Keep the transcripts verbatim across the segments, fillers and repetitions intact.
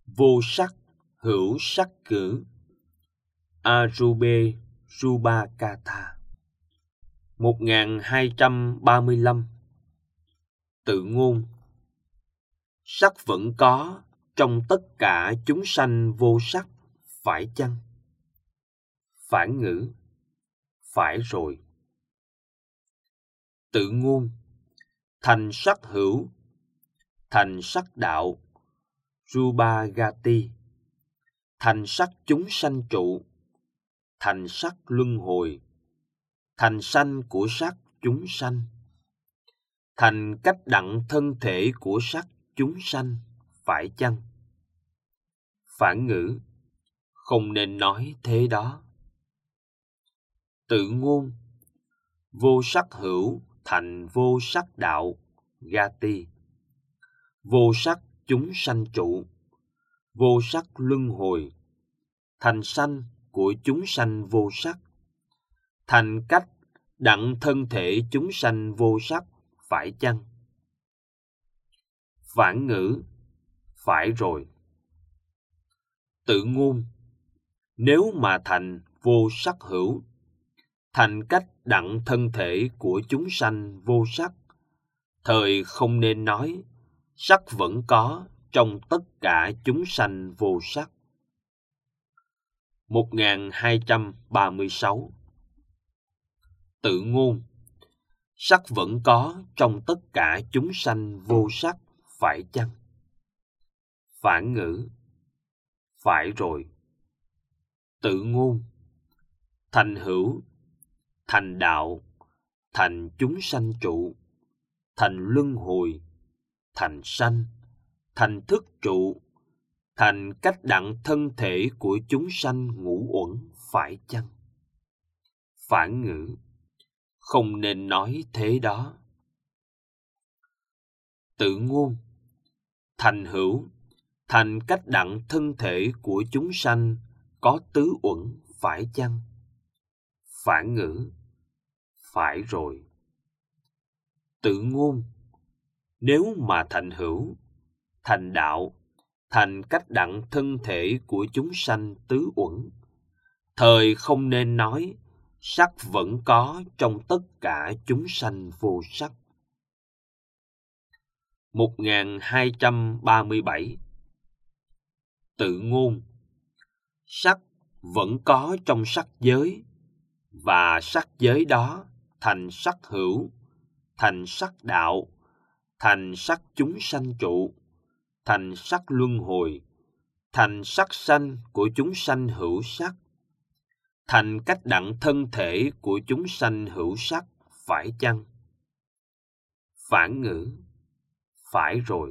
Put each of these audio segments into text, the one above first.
Vô sắc, hữu sắc cử. Arube Rubakatha. một nghìn hai trăm ba mươi lăm. Tự ngôn. Sắc vẫn có trong tất cả chúng sanh vô sắc, phải chăng? Phản ngữ. Phải rồi. Tự ngôn. Thành sắc hữu, thành sắc đạo, Rubagati. Thành sắc chúng sanh trụ, thành sắc luân hồi, thành sanh của sắc chúng sanh, thành cách đặng thân thể của sắc chúng sanh, phải chăng? Phản ngữ. Không nên nói thế đó. Tự ngôn. Vô sắc hữu thành vô sắc đạo, Gati. Vô sắc chúng sanh trụ, vô sắc luân hồi, thành sanh của chúng sanh vô sắc, thành cách đặng thân thể chúng sanh vô sắc, phải chăng? Phản ngữ. Phải rồi. Tự ngôn. Nếu mà thành vô sắc hữu, thành cách đặng thân thể của chúng sanh vô sắc, thời không nên nói sắc vẫn có trong tất cả chúng sanh vô sắc. một nghìn hai trăm ba mươi sáu. Tự ngôn. Sắc vẫn có trong tất cả chúng sanh vô sắc, phải chăng? Phản ngữ. Phải rồi. Tự ngôn. Thành hữu, thành đạo, thành chúng sanh trụ, thành luân hồi, thành sanh, thành thức trụ, thành cách đặng thân thể của chúng sanh ngũ uẩn, phải chăng? Phản ngữ. Không nên nói thế đó. Tự ngôn. Thành hữu, thành cách đặng thân thể của chúng sanh có tứ uẩn, phải chăng? Phản ngữ. Phải rồi. Tự ngôn. Nếu mà thành hữu, thành đạo, thành cách đặng thân thể của chúng sanh tứ uẩn, thời không nên nói sắc vẫn có trong tất cả chúng sanh vô sắc. một nghìn hai trăm ba mươi bảy. Tự ngôn. Sắc vẫn có trong sắc giới, và sắc giới đó thành sắc hữu, thành sắc đạo, thành sắc chúng sanh trụ, thành sắc luân hồi, thành sắc sanh của chúng sanh hữu sắc, thành cách đặng thân thể của chúng sanh hữu sắc, phải chăng? Phản ngữ. Phải rồi.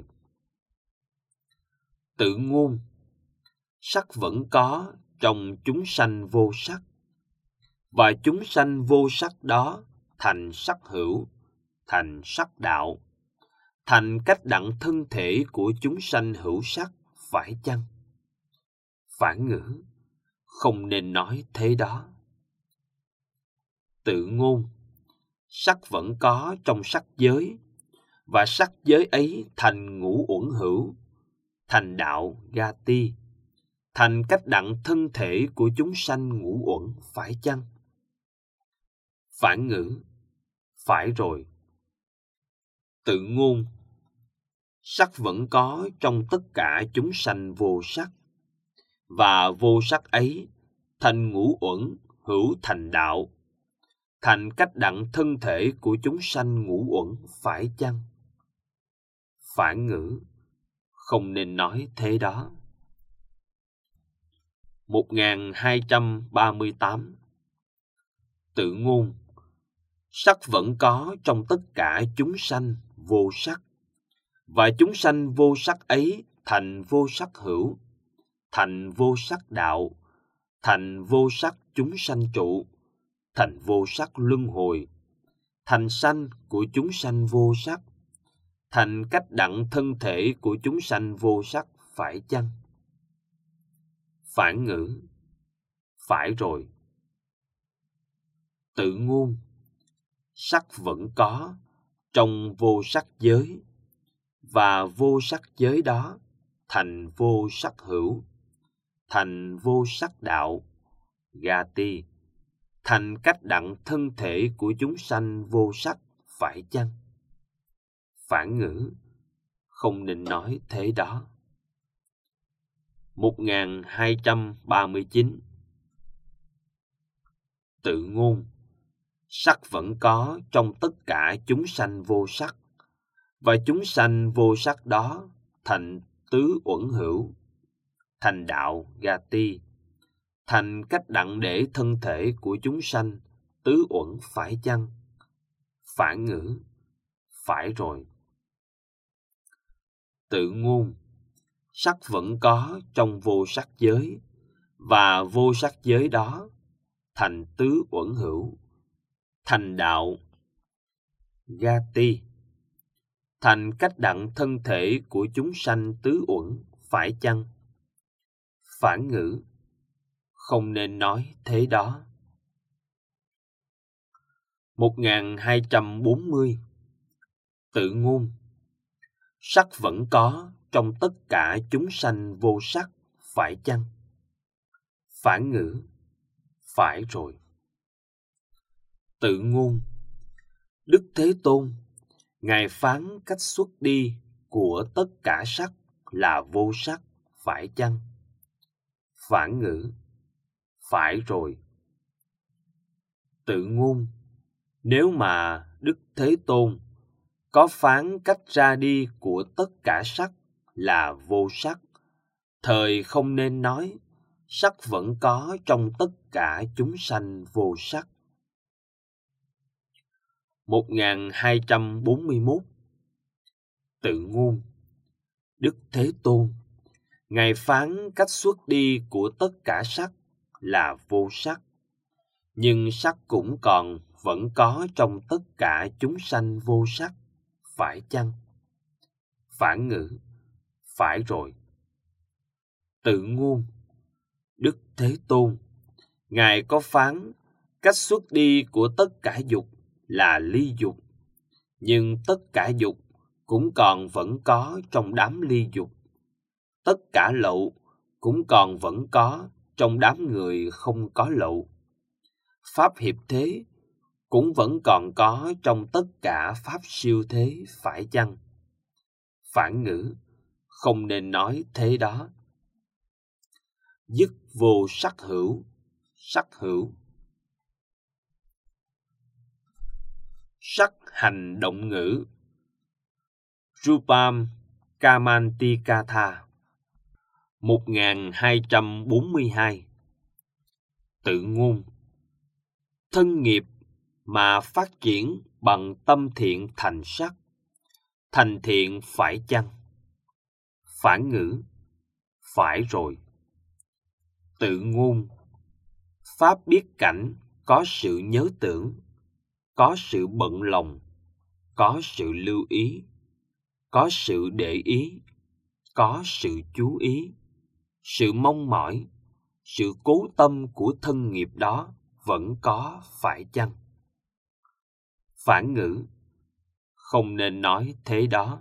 Tự ngôn. Sắc vẫn có trong chúng sanh vô sắc, và chúng sanh vô sắc đó thành sắc hữu, thành sắc đạo, thành cách đặng thân thể của chúng sanh hữu sắc, phải chăng? Phản ngữ. Không nên nói thế đó. Tự ngôn. Sắc vẫn có trong sắc giới, và sắc giới ấy thành ngũ uẩn hữu, thành đạo Gati, thành cách đặng thân thể của chúng sanh ngũ uẩn, phải chăng? Phản ngữ. Phải rồi. Tự ngôn. Sắc vẫn có trong tất cả chúng sanh vô sắc, và vô sắc ấy thành ngũ uẩn hữu, thành đạo, thành cách đặng thân thể của chúng sanh ngũ uẩn, phải chăng? Phản ngữ. Không nên nói thế đó. một nghìn hai trăm ba mươi tám. Tự ngôn. Sắc vẫn có trong tất cả chúng sanh vô sắc, và chúng sanh vô sắc ấy thành vô sắc hữu, thành vô sắc đạo, thành vô sắc chúng sanh trụ, thành vô sắc luân hồi, thành sanh của chúng sanh vô sắc, thành cách đặng thân thể của chúng sanh vô sắc, phải chăng? Phản ngữ. Phải rồi. Tự ngôn. Sắc vẫn có trong vô sắc giới, và vô sắc giới đó thành vô sắc hữu, thành vô sắc đạo, Gati, thành cách đặng thân thể của chúng sanh vô sắc, phải chăng? Phản ngữ, không nên nói thế đó. một nghìn hai trăm ba mươi chín. Tự ngôn, sắc vẫn có trong tất cả chúng sanh vô sắc, và chúng sanh vô sắc đó thành tứ uẩn hữu, thành đạo Gati, thành cách đặng để thân thể của chúng sanh tứ uẩn, phải chăng? Phản ngữ, phải rồi. Tự ngôn, sắc vẫn có trong vô sắc giới, và vô sắc giới đó thành tứ uẩn hữu, thành đạo Gati, thành cách đặng thân thể của chúng sanh tứ uẩn, phải chăng? Phản ngữ, không nên nói thế đó. một nghìn hai trăm bốn mươi. Tự ngôn, sắc vẫn có trong tất cả chúng sanh vô sắc, phải chăng? Phản ngữ, phải rồi. Tự ngôn, Đức Thế Tôn, Ngài phán cách xuất đi của tất cả sắc là vô sắc, phải chăng? Phản ngữ, phải rồi. Tự ngôn, nếu mà Đức Thế Tôn có phán cách ra đi của tất cả sắc là vô sắc, thời không nên nói sắc vẫn có trong tất cả chúng sanh vô sắc. một nghìn hai trăm bốn mươi mốt. Tự ngôn, Đức Thế Tôn, Ngài phán cách xuất đi của tất cả sắc là vô sắc, nhưng sắc cũng còn vẫn có trong tất cả chúng sanh vô sắc, phải chăng? Phản ngữ, phải rồi. Tự ngôn, Đức Thế Tôn, Ngài có phán cách xuất đi của tất cả dục là ly dục, nhưng tất cả dục cũng còn vẫn có trong đám ly dục. Tất cả lậu cũng còn vẫn có trong đám người không có lậu. Pháp hiệp thế cũng vẫn còn có trong tất cả pháp siêu thế, phải chăng? Phản ngữ, không nên nói thế đó. Dứt vô sắc hữu, sắc hữu. Sắc hành động ngữ. Rupam Kamantikatha. một nghìn hai trăm bốn mươi hai. Tự ngôn, thân nghiệp mà phát triển bằng tâm thiện thành sắc, thành thiện phải chăng? Phản ngữ, phải rồi. Tự ngôn, pháp biết cảnh có sự nhớ tưởng, có sự bận lòng, có sự lưu ý, có sự để ý, có sự chú ý, sự mong mỏi, sự cố tâm của thân nghiệp đó vẫn có, phải chăng? Phản ngữ, không nên nói thế đó.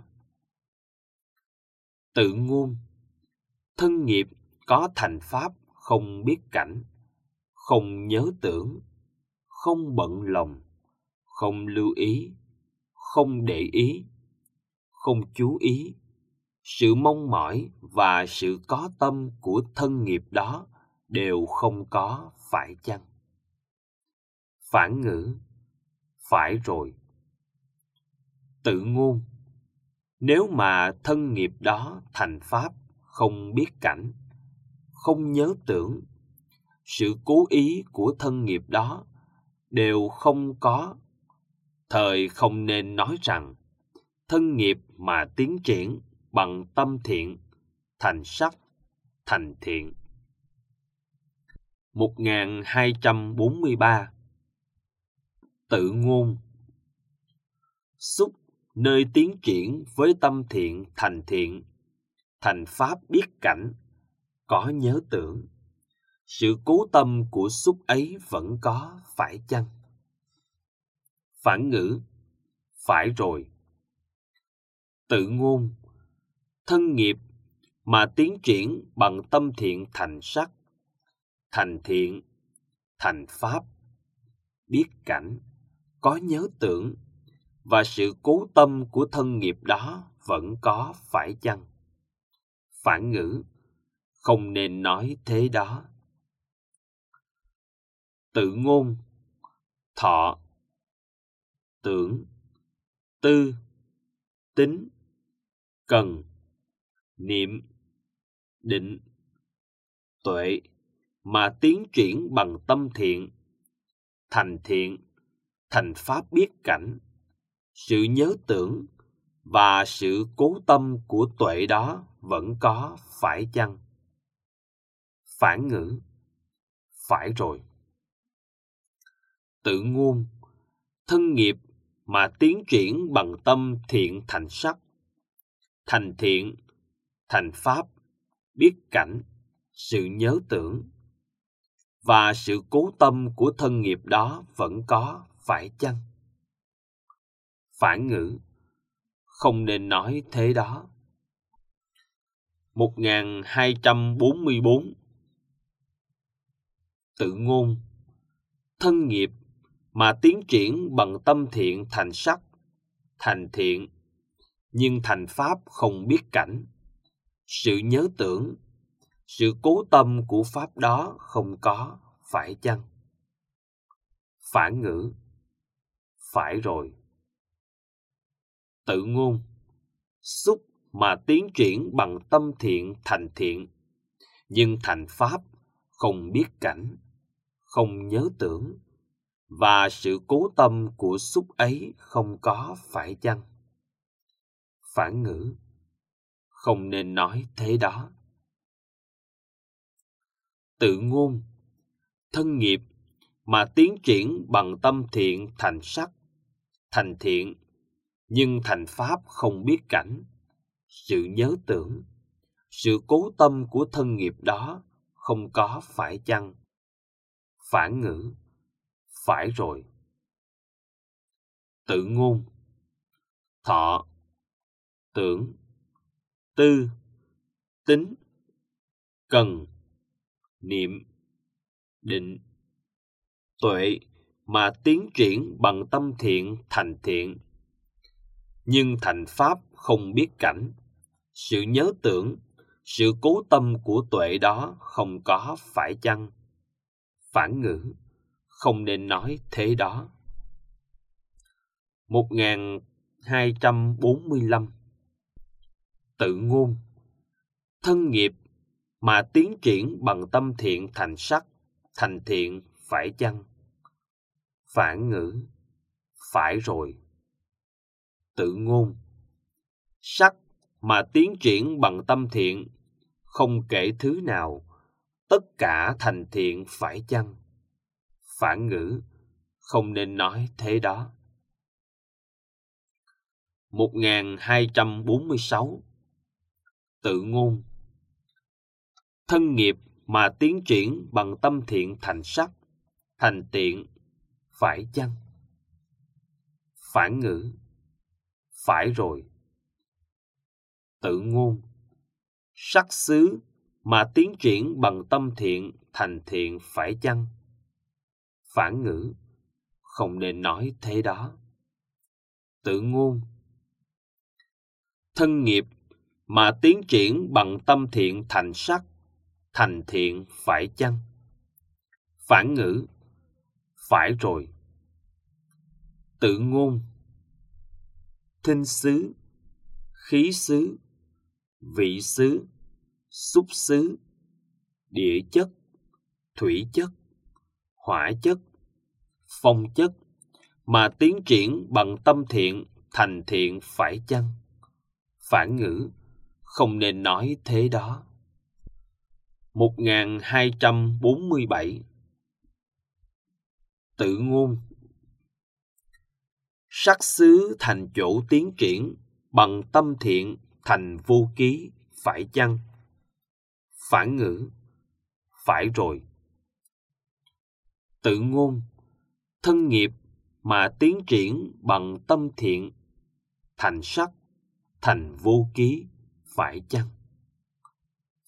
Tự ngôn, thân nghiệp có thành pháp không biết cảnh, không nhớ tưởng, không bận lòng, không lưu ý, không để ý, không chú ý, sự mong mỏi và sự có tâm của thân nghiệp đó đều không có, phải chăng? Phản ngữ, phải rồi. Tự ngôn, nếu mà thân nghiệp đó thành pháp không biết cảnh, không nhớ tưởng, sự cố ý của thân nghiệp đó đều không có, thời không nên nói rằng thân nghiệp mà tiến triển bằng tâm thiện thành sắc, thành thiện. một nghìn hai trăm bốn mươi ba. Tự ngôn, xúc nơi tiến triển với tâm thiện thành thiện, thành pháp biết cảnh, có nhớ tưởng, sự cố tâm của xúc ấy vẫn có, phải chăng? Phản ngữ, phải rồi. Tự ngôn, thân nghiệp mà tiến triển bằng tâm thiện thành sắc, thành thiện, thành pháp, biết cảnh, có nhớ tưởng, và sự cố tâm của thân nghiệp đó vẫn có phải chăng? Phản ngữ: không nên nói thế đó. Tự ngôn: thọ, tưởng, tư, tính, cần, niệm, định, tuệ mà tiến triển bằng tâm thiện, thành thiện, thành pháp biết cảnh, sự nhớ tưởng và sự cố tâm của tuệ đó vẫn có phải chăng? Phản ngữ: phải rồi. Tự ngôn: thân nghiệp mà tiến triển bằng tâm thiện thành sắc, thành thiện, thành pháp, biết cảnh, sự nhớ tưởng, và sự cố tâm của thân nghiệp đó vẫn có phải chăng? Phản ngữ: không nên nói thế đó. một nghìn hai trăm bốn mươi bốn. Tự ngôn: thân nghiệp mà tiến triển bằng tâm thiện thành sắc, thành thiện, nhưng thành pháp không biết cảnh, sự nhớ tưởng, sự cố tâm của pháp đó không có phải chăng? Phản ngữ: phải rồi. Tự ngôn: xúc mà tiến triển bằng tâm thiện thành thiện, nhưng thành pháp không biết cảnh, không nhớ tưởng, và sự cố tâm của xúc ấy không có phải chăng? Phản ngữ: không nên nói thế đó. Tự ngôn: thân nghiệp mà tiến triển bằng tâm thiện thành sắc, thành thiện, nhưng thành pháp không biết cảnh, sự nhớ tưởng, sự cố tâm của thân nghiệp đó không có phải chăng? Phản ngữ: phải rồi. Tự ngôn: thọ, tưởng, tư, tính, cần, niệm, định, tuệ mà tiến triển bằng tâm thiện thành thiện, nhưng thành pháp không biết cảnh, sự nhớ tưởng, sự cố tâm của tuệ đó không có phải chăng? Phản ngữ: không nên nói thế đó. một nghìn hai trăm bốn mươi lăm. Tự ngôn: thân nghiệp mà tiến triển bằng tâm thiện thành sắc, thành thiện phải chăng? Phản ngữ: phải rồi. Tự ngôn: sắc mà tiến triển bằng tâm thiện, không kể thứ nào, tất cả thành thiện phải chăng? Phản ngữ: không nên nói thế đó. một nghìn hai trăm bốn mươi sáu. Tự ngôn: thân nghiệp mà tiến triển bằng tâm thiện thành sắc, thành tiện, phải chăng? Phản ngữ: phải rồi. Tự ngôn: sắc xứ mà tiến triển bằng tâm thiện thành thiện phải chăng? Phản ngữ: không nên nói thế đó. Tự ngôn: thân nghiệp mà tiến triển bằng tâm thiện thành sắc, thành thiện phải chăng? Phản ngữ: phải rồi. Tự ngôn: thinh xứ, khí xứ, vị xứ, xúc xứ, địa chất, thủy chất, hỏa chất, phong chất mà tiến triển bằng tâm thiện thành thiện phải chăng? Phản ngữ: không nên nói thế đó. một nghìn hai trăm bốn mươi bảy. Tự ngôn: sắc xứ thành chỗ tiến triển bằng tâm thiện thành vô ký phải chăng? Phản ngữ: phải rồi. Tự ngôn: thân nghiệp mà tiến triển bằng tâm thiện thành sắc, thành vô ký phải chăng?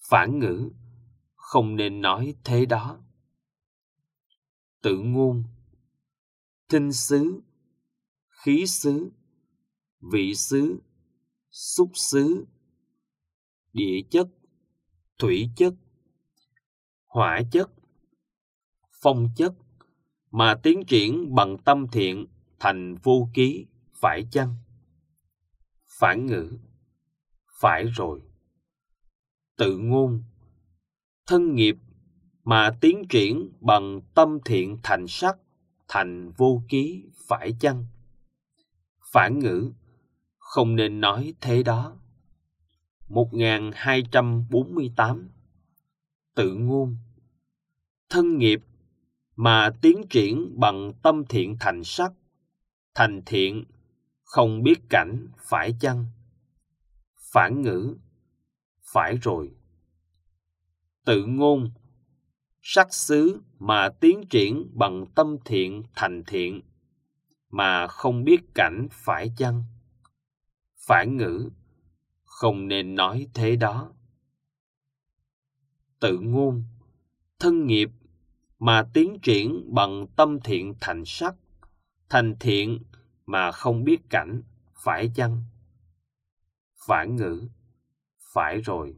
Phản ngữ, không nên nói thế đó. Tự ngôn, thinh xứ, khí xứ, vị xứ, xúc xứ, địa chất, thủy chất, hỏa chất, phong chất, mà tiến triển bằng tâm thiện thành vô ký, phải chăng? Phản ngữ, phải rồi. Tự ngôn, thân nghiệp mà tiến triển bằng tâm thiện thành sắc, thành vô ký, phải chăng? Phản ngữ, không nên nói thế đó. một nghìn hai trăm bốn mươi tám. Tự ngôn, thân nghiệp mà tiến triển bằng tâm thiện thành sắc, thành thiện, không biết cảnh, phải chăng? Phản ngữ, phải rồi. Tự ngôn, sắc xứ mà tiến triển bằng tâm thiện thành thiện, mà không biết cảnh, phải chăng? Phản ngữ, không nên nói thế đó. Tự ngôn, thân nghiệp mà tiến triển bằng tâm thiện thành sắc, thành thiện mà không biết cảnh, phải chăng? Phản ngữ, phải rồi.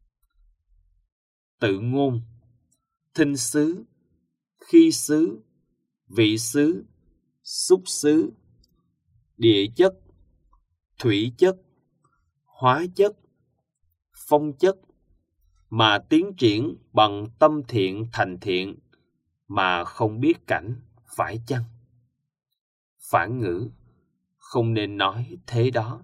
Tự ngôn, thinh xứ, khí xứ, vị xứ, xúc xứ, địa chất, thủy chất, hóa chất, phong chất, mà tiến triển bằng tâm thiện thành thiện, mà không biết cảnh, phải chăng? Phản ngữ, không nên nói thế đó.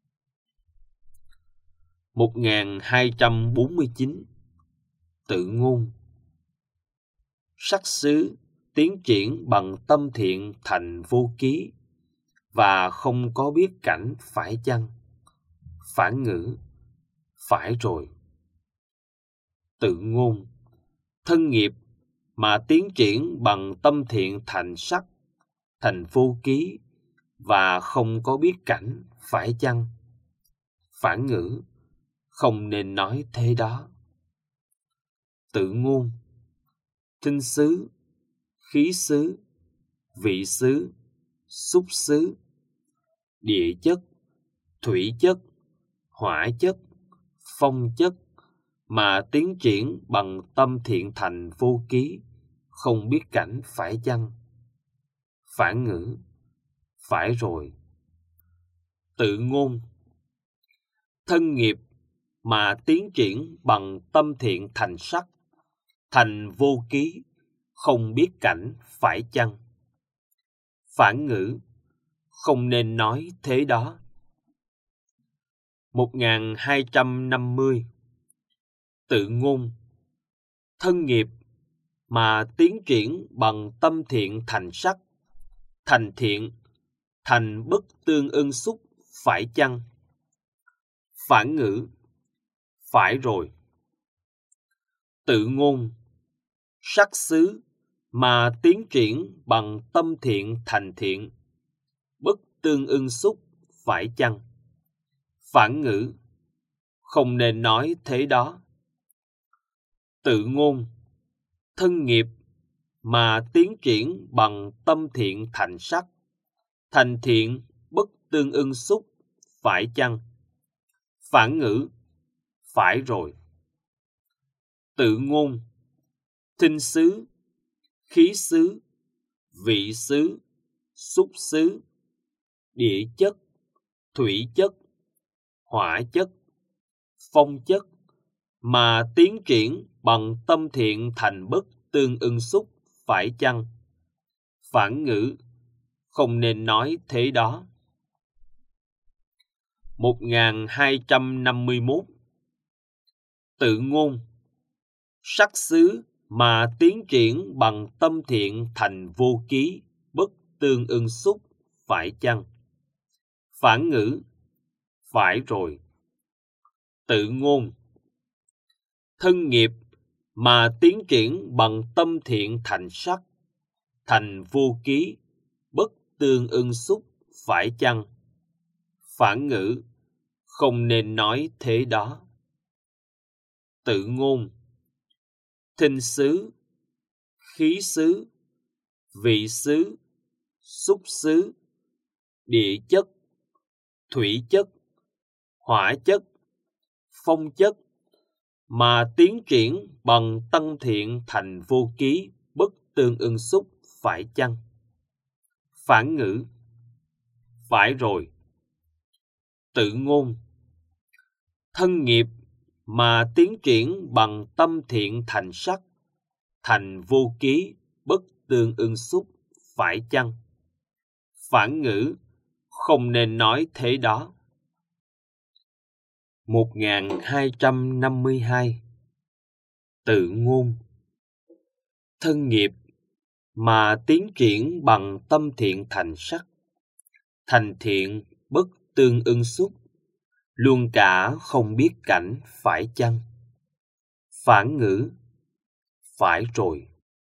một nghìn hai trăm bốn mươi chín. Tự ngôn, sắc xứ tiến triển bằng tâm thiện thành vô ký, và không có biết cảnh, phải chăng? Phản ngữ, phải rồi. Tự ngôn, thân nghiệp mà tiến triển bằng tâm thiện thành sắc, thành vô ký, và không có biết cảnh, phải chăng? Phản ngữ, không nên nói thế đó. Tự ngôn, thinh xứ, khí xứ, vị xứ, xúc xứ, địa chất, thủy chất, hỏa chất, phong chất, mà tiến triển bằng tâm thiện thành vô ký, không biết cảnh, phải chăng? Phản ngữ, phải rồi. Tự ngôn, thân nghiệp mà tiến triển bằng tâm thiện thành sắc, thành vô ký, không biết cảnh, phải chăng? Phản ngữ, không nên nói thế đó. một nghìn hai trăm năm mươi. Tự ngôn, thân nghiệp mà tiến triển bằng tâm thiện thành sắc, thành thiện, thành bất tương ưng xúc, phải chăng? Phản ngữ, phải rồi. Tự ngôn, sắc xứ mà tiến triển bằng tâm thiện thành thiện, bất tương ưng xúc, phải chăng? Phản ngữ, không nên nói thế đó. Tự ngôn, thân nghiệp mà tiến triển bằng tâm thiện thành sắc, thành thiện bất tương ưng xúc, phải chăng? Phản ngữ, phải rồi. Tự ngôn, thinh xứ, khí xứ, vị xứ, xúc xứ, địa chất, thủy chất, hỏa chất, phong chất, mà tiến triển bằng tâm thiện thành bất tương ưng xúc, phải chăng? Phản ngữ, không nên nói thế đó. một nghìn hai trăm năm mươi mốt. Tự ngôn, sắc xứ mà tiến triển bằng tâm thiện thành vô ký, bất tương ưng xúc, phải chăng? Phản ngữ, phải rồi. Tự ngôn, thân nghiệp mà tiến triển bằng tâm thiện thành sắc, thành vô ký, bất tương ưng xúc, phải chăng? Phản ngữ, không nên nói thế đó. Tự ngôn. Thinh xứ, khí xứ, vị xứ, xúc xứ, địa chất, thủy chất, hỏa chất, phong chất, mà tiến triển bằng tân thiện thành vô ký, bất tương ưng xúc, phải chăng? Phản ngữ. Phải rồi. Tự ngôn. Thân nghiệp mà tiến triển bằng tâm thiện thành sắc, thành vô ký, bất tương ưng xúc, phải chăng? Phản ngữ. Không nên nói thế đó. một nghìn hai trăm năm mươi hai. Tự ngôn. Thân nghiệp mà tiến triển bằng tâm thiện thành sắc, thành thiện bất tương ưng xúc, luôn cả không biết cảnh, phải chăng? Phản ngữ. Phải rồi.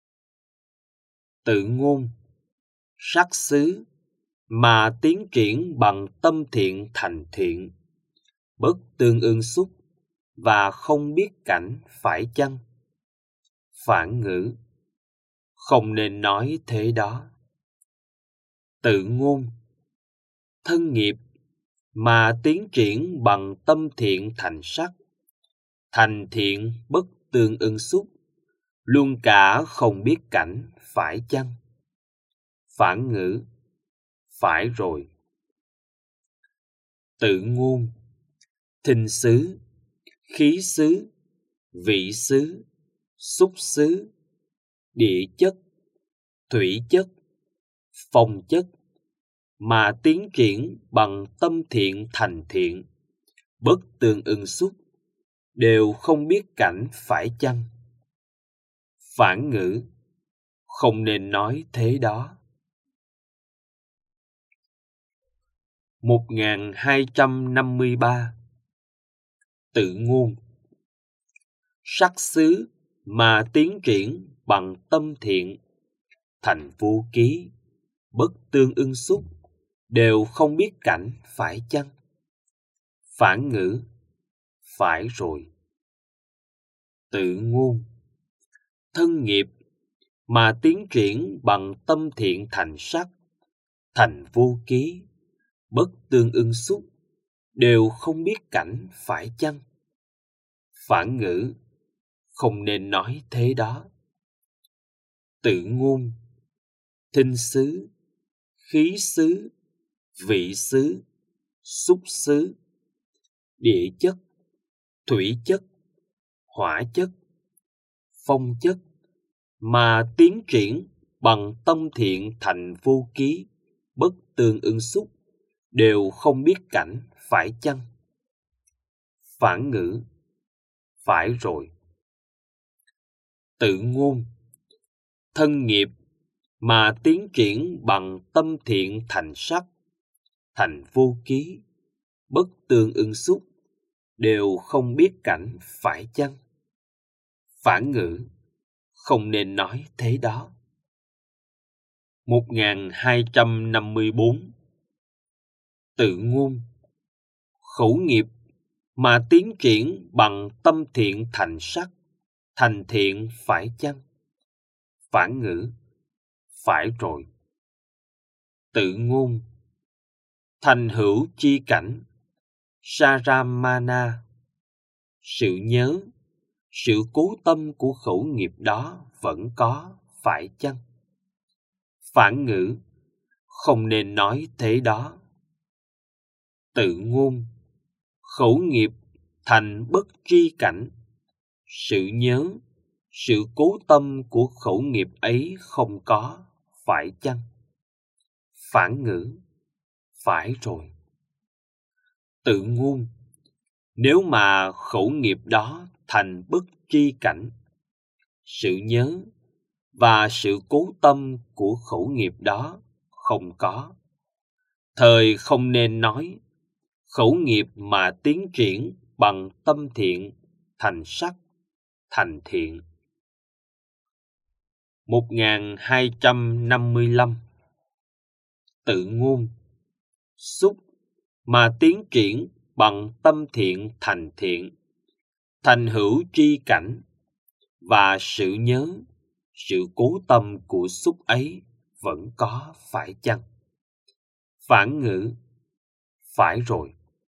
Tự ngôn. Sắc xứ mà tiến triển bằng tâm thiện thành thiện, bất tương ưng xúc và không biết cảnh, phải chăng? Phản ngữ. Không nên nói thế đó. Tự ngôn. Thân nghiệp mà tiến triển bằng tâm thiện thành sắc, thành thiện bất tương ưng xúc, luôn cả không biết cảnh, phải chăng? Phản ngữ. Phải rồi. Tự ngôn. Thinh xứ, khí xứ, vị xứ, xúc xứ, địa chất, thủy chất, phong chất, mà tiến triển bằng tâm thiện thành thiện, bất tương ưng xúc, đều không biết cảnh, phải chăng? Phản ngữ. Không nên nói thế đó. một nghìn hai trăm năm mươi ba. Tự ngôn. Sắc xứ mà tiến triển bằng tâm thiện, thành vô ký, bất tương ưng xúc, đều không biết cảnh, phải chăng? Phản ngữ. Phải rồi. Tự ngôn. Thân nghiệp mà tiến triển bằng tâm thiện thành sắc, thành vô ký, bất tương ưng xúc, đều không biết cảnh, phải chăng? Phản ngữ. Không nên nói thế đó. Tự ngôn. Thinh xứ, khí xứ, vị xứ, xúc xứ, địa chất, thủy chất, hỏa chất, phong chất, mà tiến triển bằng tâm thiện thành vô ký, bất tương ưng xúc, đều không biết cảnh, phải chăng? Phản ngữ. Phải rồi. Tự ngôn. Thân nghiệp mà tiến triển bằng tâm thiện thành sắc, thành vô ký, bất tương ưng xúc, đều không biết cảnh, phải chăng? Phản ngữ. Không nên nói thế đó. một nghìn hai trăm năm mươi bốn. Tự ngôn. Khẩu nghiệp mà tiến triển bằng tâm thiện thành sắc, thành thiện, phải chăng? Phản ngữ. Phải rồi. Tự ngôn. Thành hữu chi cảnh, Saramana. Sự nhớ, sự cố tâm của khẩu nghiệp đó vẫn có, phải chăng? Phản ngữ. Không nên nói thế đó. Tự ngôn. Khẩu nghiệp thành bất tri cảnh. Sự nhớ, sự cố tâm của khẩu nghiệp ấy không có, phải chăng? Phản ngữ. Phải rồi. Tự ngôn. Nếu mà khẩu nghiệp đó thành bất tri cảnh, sự nhớ và sự cố tâm của khẩu nghiệp đó không có, thời không nên nói khẩu nghiệp mà tiến triển bằng tâm thiện thành sắc, thành thiện. một nghìn hai trăm năm mươi lăm. Tự ngôn. Xúc mà tiến triển bằng tâm thiện thành thiện, thành hữu tri cảnh và sự nhớ, sự cố tâm của xúc ấy vẫn có phải chăng? Phản ngữ: phải rồi.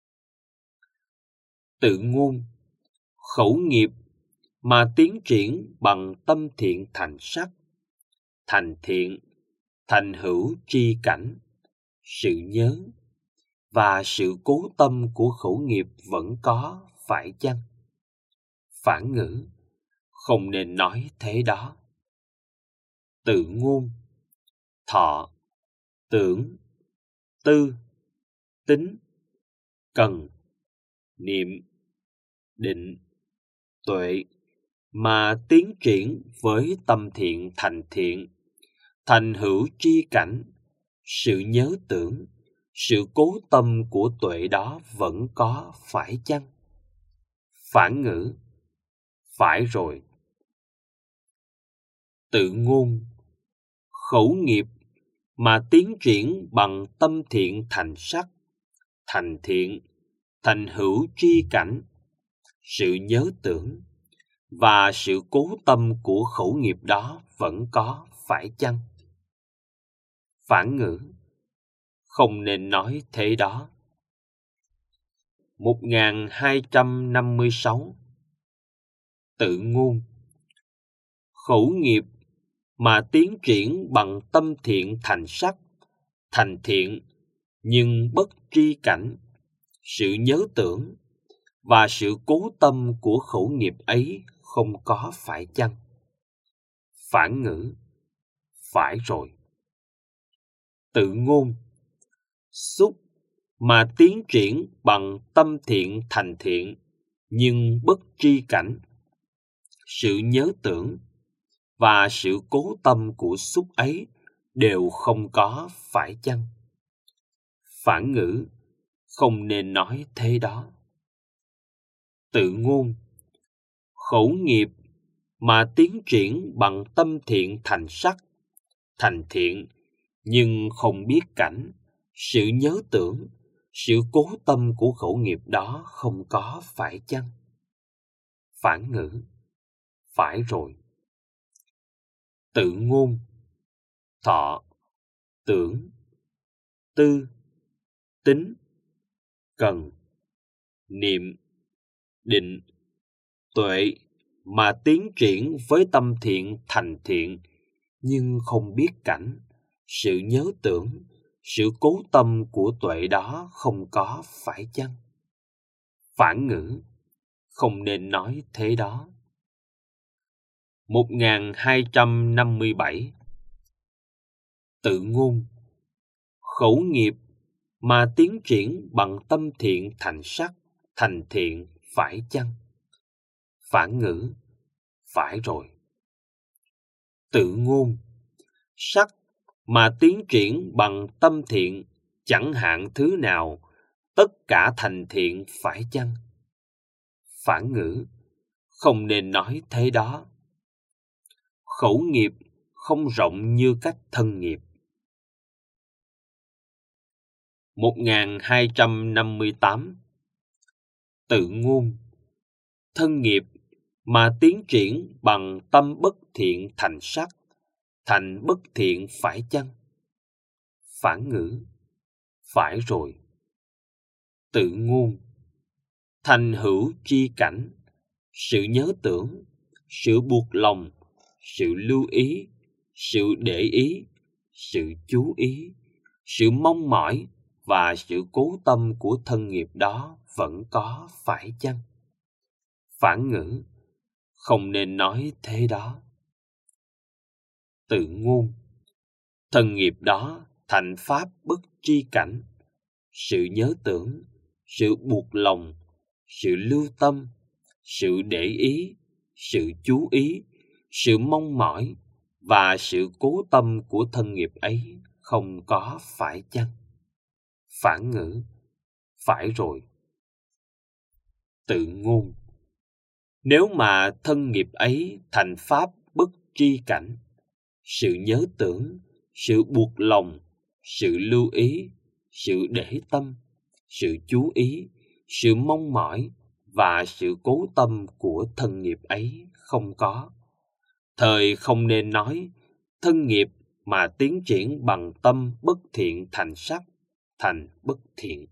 Tự ngôn: khẩu nghiệp mà tiến triển bằng tâm thiện thành sắc, thành thiện, thành hữu tri cảnh, sự nhớ và sự cố tâm của khẩu nghiệp vẫn có phải chăng? Phản ngữ: không nên nói thế đó. Tự ngôn: thọ, tưởng, tư, tính, cần, niệm, định, tuệ mà tiến triển với tâm thiện thành thiện, thành hữu tri cảnh, sự nhớ tưởng, sự cố tâm của tuệ đó vẫn có phải chăng? Phản ngữ: phải rồi. Tự ngôn: khẩu nghiệp mà tiến triển bằng tâm thiện thành sắc, thành thiện, thành hữu tri cảnh, sự nhớ tưởng và sự cố tâm của khẩu nghiệp đó vẫn có phải chăng? Phản ngữ: không nên nói thế đó. một nghìn hai trăm năm mươi sáu. Tự ngôn: khẩu nghiệp mà tiến triển bằng tâm thiện thành sắc, thành thiện, nhưng bất tri cảnh, sự nhớ tưởng và sự cố tâm của khẩu nghiệp ấy không có phải chăng? Phản ngữ: phải rồi. Tự ngôn: xúc mà tiến triển bằng tâm thiện thành thiện, nhưng bất tri cảnh, sự nhớ tưởng và sự cố tâm của xúc ấy đều không có phải chăng? Phản ngữ: không nên nói thế đó. Tự ngôn: khẩu nghiệp mà tiến triển bằng tâm thiện thành sắc, thành thiện, nhưng không biết cảnh, sự nhớ tưởng, sự cố tâm của khẩu nghiệp đó không có phải chăng? Phản ngữ: phải rồi. Tự ngôn: thọ, tưởng, tư, tính, cần, niệm, định, tuệ mà tiến triển với tâm thiện thành thiện, nhưng không biết cảnh, sự nhớ tưởng, sự cố tâm của tuệ đó không có phải chăng? Phản ngữ: không nên nói thế đó. một nghìn hai trăm năm mươi bảy. Tự ngôn: khẩu nghiệp mà tiến triển bằng tâm thiện thành sắc, thành thiện phải chăng? Phản ngữ: phải rồi. Tự ngôn: sắc mà tiến triển bằng tâm thiện, chẳng hạn thứ nào, tất cả thành thiện phải chăng? Phản ngữ: không nên nói thế đó. Khẩu nghiệp không rộng như cách thân nghiệp. một nghìn hai trăm năm mươi tám. Tự ngôn: thân nghiệp mà tiến triển bằng tâm bất thiện thành sắc, thành bất thiện phải chăng? Phản ngữ: phải rồi. Tự ngôn: thành hữu tri cảnh, sự nhớ tưởng, sự buộc lòng, sự lưu ý, sự để ý, sự chú ý, sự mong mỏi và sự cố tâm của thân nghiệp đó vẫn có phải chăng? Phản ngữ: không nên nói thế đó. Tự ngôn: thân nghiệp đó thành pháp bất tri cảnh, sự nhớ tưởng, sự buộc lòng, sự lưu tâm, sự để ý, sự chú ý, sự mong mỏi và sự cố tâm của thân nghiệp ấy không có phải chăng? Phản ngữ: phải rồi. Tự ngôn: nếu mà thân nghiệp ấy thành pháp bất tri cảnh, sự nhớ tưởng, sự buộc lòng, sự lưu ý, sự để tâm, sự chú ý, sự mong mỏi và sự cố tâm của thân nghiệp ấy không có. Thời không nên nói thân nghiệp mà tiến triển bằng tâm bất thiện thành sắc, thành bất thiện.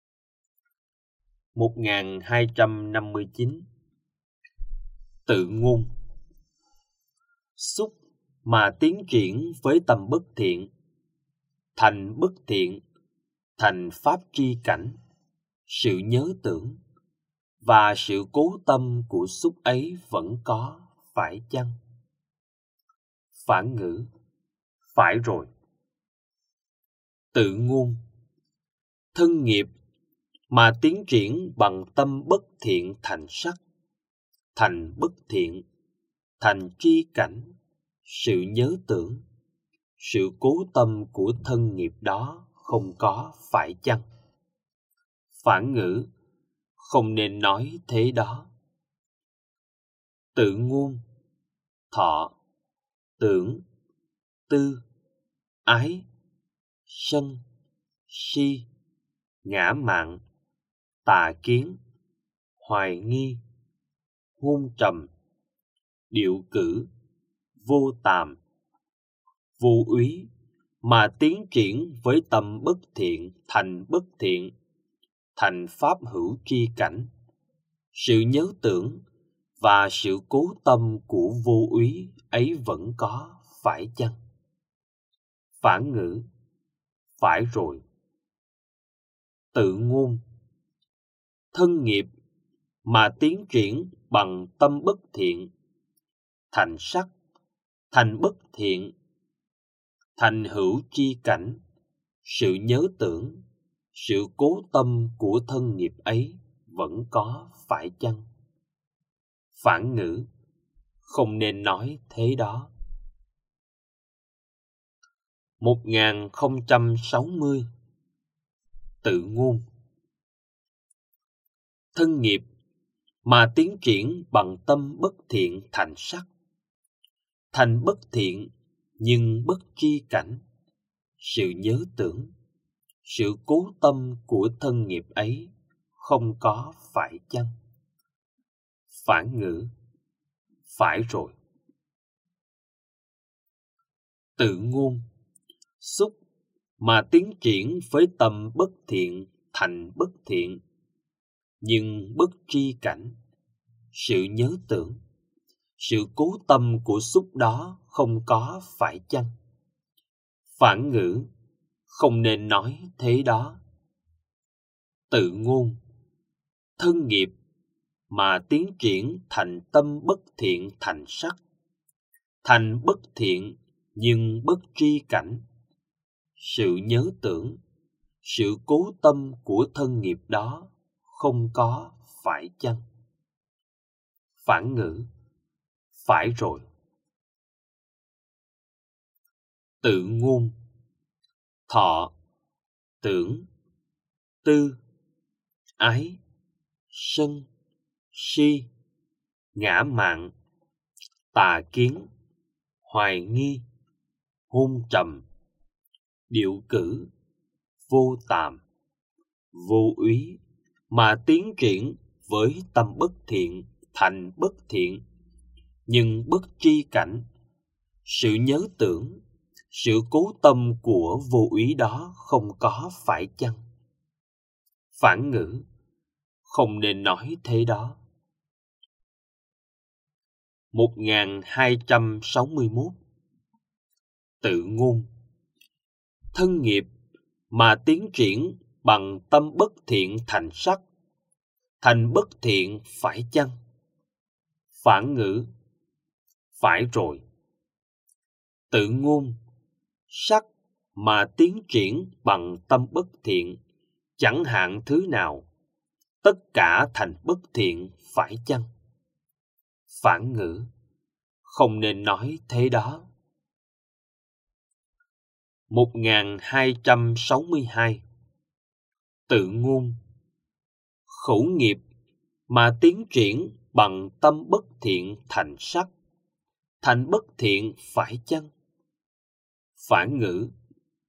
một nghìn hai trăm năm mươi chín. Tự ngôn. Xúc mà tiến triển với tâm bất thiện, thành bất thiện, thành pháp tri cảnh, sự nhớ tưởng, và sự cố tâm của xúc ấy vẫn có, phải chăng? Phản ngữ. Phải rồi. Tự ngôn. Thân nghiệp mà tiến triển bằng tâm bất thiện thành sắc, thành bất thiện, thành tri cảnh, sự nhớ tưởng, sự cố tâm của thân nghiệp đó không có, phải chăng? Phản ngữ. Không nên nói thế đó. Tự ngôn. Thọ, tưởng, tư, ái, sân, si, ngã mạn, tà kiến, hoài nghi, hôn trầm, điệu cử, vô tàm, vô úy mà tiến triển với tâm bất thiện thành bất thiện, thành pháp hữu tri cảnh, sự nhớ tưởng và sự cố tâm của vô úy ấy vẫn có, phải chăng? Phản ngữ. Phải rồi. Tự ngôn. Thân nghiệp mà tiến triển bằng tâm bất thiện, thành sắc, thành bất thiện, thành hữu tri cảnh, sự nhớ tưởng, sự cố tâm của thân nghiệp ấy vẫn có, phải chăng? Phản ngữ. Không nên nói thế đó. một nghìn không trăm sáu mươi. Tự ngôn. Thân nghiệp mà tiến triển bằng tâm bất thiện thành sắc, thành bất thiện nhưng bất tri cảnh, sự nhớ tưởng, sự cố tâm của thân nghiệp ấy không có, phải chăng? Phản ngữ. Phải rồi. Tự ngôn. Xúc mà tiến triển với tâm bất thiện thành bất thiện, nhưng bất tri cảnh, sự nhớ tưởng, sự cố tâm của xúc đó không có, phải chăng? Phản ngữ. Không nên nói thế đó. Tự ngôn. Thân nghiệp mà tiến triển thành tâm bất thiện thành sắc, thành bất thiện nhưng bất tri cảnh, sự nhớ tưởng, sự cố tâm của thân nghiệp đó không có, phải chăng? Phản ngữ. Phải rồi. Tự ngôn. Thọ, tưởng, tư, ái, sân, si, ngã mạn, tà kiến, hoài nghi, hôn trầm, điệu cử, vô tàm, vô úy mà tiến triển với tâm bất thiện thành bất thiện, nhưng bất tri cảnh, sự nhớ tưởng, sự cố tâm của vô úy đó không có, phải chăng? Phản ngữ. Không nên nói thế đó. một nghìn hai trăm sáu mươi mốt. Tự ngôn. Thân nghiệp mà tiến triển bằng tâm bất thiện thành sắc, thành bất thiện, phải chăng? Phản ngữ. Phải rồi. Tự ngôn. Sắc mà tiến triển bằng tâm bất thiện, chẳng hạn thứ nào, tất cả thành bất thiện, phải chăng? Phản ngữ. Không nên nói thế đó. một nghìn hai trăm sáu mươi hai. Tự ngôn. Khẩu nghiệp mà tiến triển bằng tâm bất thiện thành sắc, thành bất thiện, phải chăng? Phản ngữ.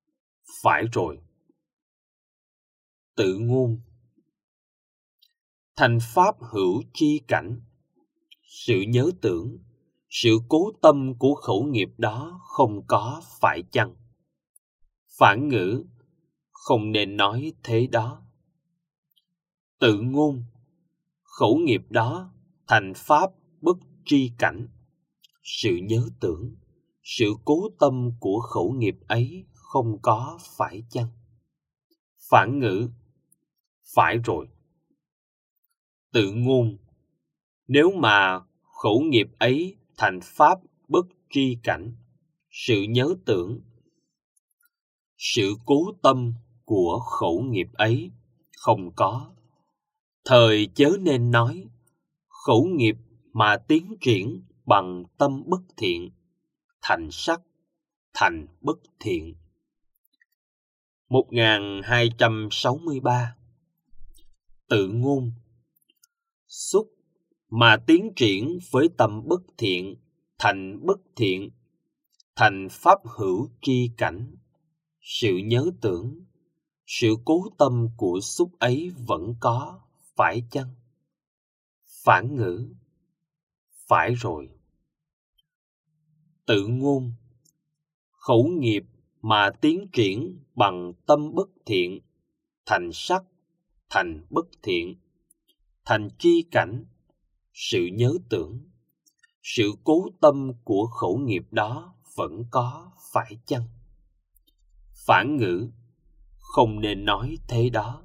Phải rồi. Tự ngôn. thành pháp hữu tri cảnh. Sự nhớ tưởng, sự cố tâm của khẩu nghiệp đó không có phải chăng? Phản ngữ, không nên nói thế đó. Tự ngôn, khẩu nghiệp đó thành pháp bất tri cảnh. Sự nhớ tưởng, sự cố tâm của khẩu nghiệp ấy không có phải chăng? Phản ngữ, phải rồi. Tự ngôn, nếu mà khẩu nghiệp ấy thành pháp bất tri cảnh, sự nhớ tưởng, sự cố tâm của khẩu nghiệp ấy không có, thời chớ nên nói khẩu nghiệp mà tiến triển bằng tâm bất thiện, thành sắc, thành bất thiện. một nghìn hai trăm sáu mươi ba. Tự ngôn, xúc mà tiến triển với tâm bất thiện, thành bất thiện, thành pháp hữu tri cảnh. Sự nhớ tưởng, sự cố tâm của xúc ấy vẫn có, phải chăng? Phản ngữ, phải rồi. Tự ngôn, khẩu nghiệp mà tiến triển bằng tâm bất thiện, thành sắc, thành bất thiện, thành tri cảnh. Sự nhớ tưởng, sự cố tâm của khẩu nghiệp đó vẫn có, phải chăng? Phản ngữ, không nên nói thế đó.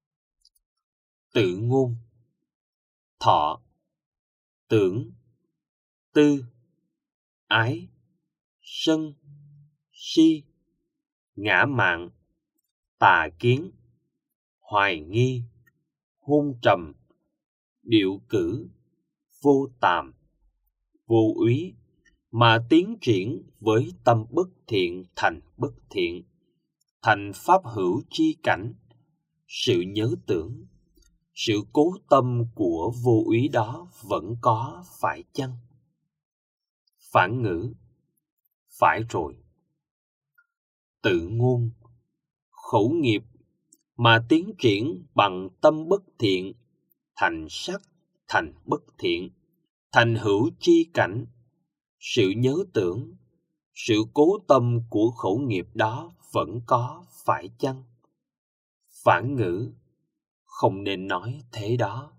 Tự ngôn, thọ, tưởng, tư, ái, sân, si, ngã mạn, tà kiến, hoài nghi, hôn trầm, điệu cử, vô tàm, vô úy mà tiến triển với tâm bất thiện thành bất thiện, thành pháp hữu chi cảnh. Sự nhớ tưởng, sự cố tâm của vô úy đó vẫn có, phải chăng? Phản ngữ, phải rồi. Tự ngôn, khẩu nghiệp mà tiến triển bằng tâm bất thiện, thành sắc, thành bất thiện, thành hữu chi cảnh. Sự nhớ tưởng, sự cố tâm của khẩu nghiệp đó vẫn có, phải chăng? Phản ngữ, không nên nói thế đó.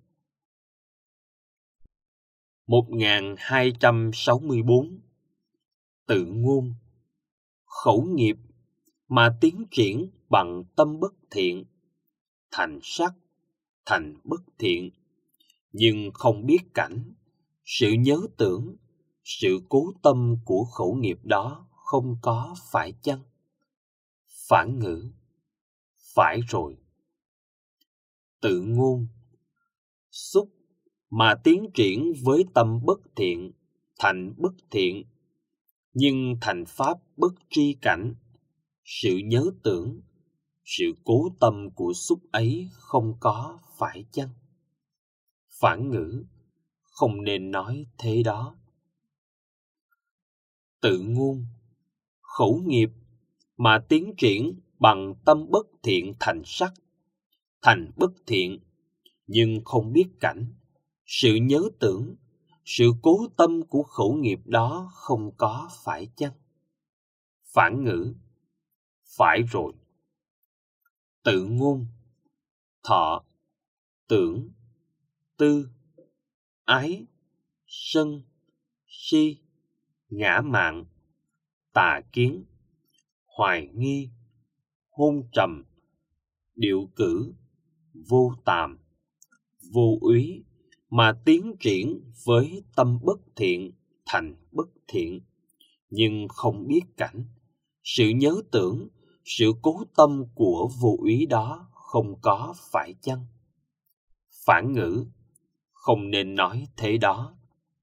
một nghìn hai trăm sáu mươi bốn. Tự ngôn, khẩu nghiệp mà tiến triển bằng tâm bất thiện, thành sắc, thành bất thiện, nhưng không biết cảnh. Sự nhớ tưởng, sự cố tâm của khẩu nghiệp đó không có, phải chăng? Phản ngữ, phải rồi. Tự ngôn, xúc mà tiến triển với tâm bất thiện, thành bất thiện, nhưng thành pháp bất tri cảnh. Sự nhớ tưởng, sự cố tâm của xúc ấy không có, phải chăng? Phản ngữ, không nên nói thế đó. Tự ngôn, khẩu nghiệp mà tiến triển bằng tâm bất thiện thành sắc, thành bất thiện, nhưng không biết cảnh. Sự nhớ tưởng, sự cố tâm của khẩu nghiệp đó không có, phải chăng? Phản ngữ, phải rồi. Tự ngôn, thọ, tưởng, tư, ái, sân, si, ngã mạn, tà kiến, hoài nghi, hôn trầm, điệu cử, vô tàm, vô úy mà tiến triển với tâm bất thiện thành bất thiện, nhưng không biết cảnh. Sự nhớ tưởng, sự cố tâm của vô úy đó không có, phải chăng? Phản ngữ, không nên nói thế đó.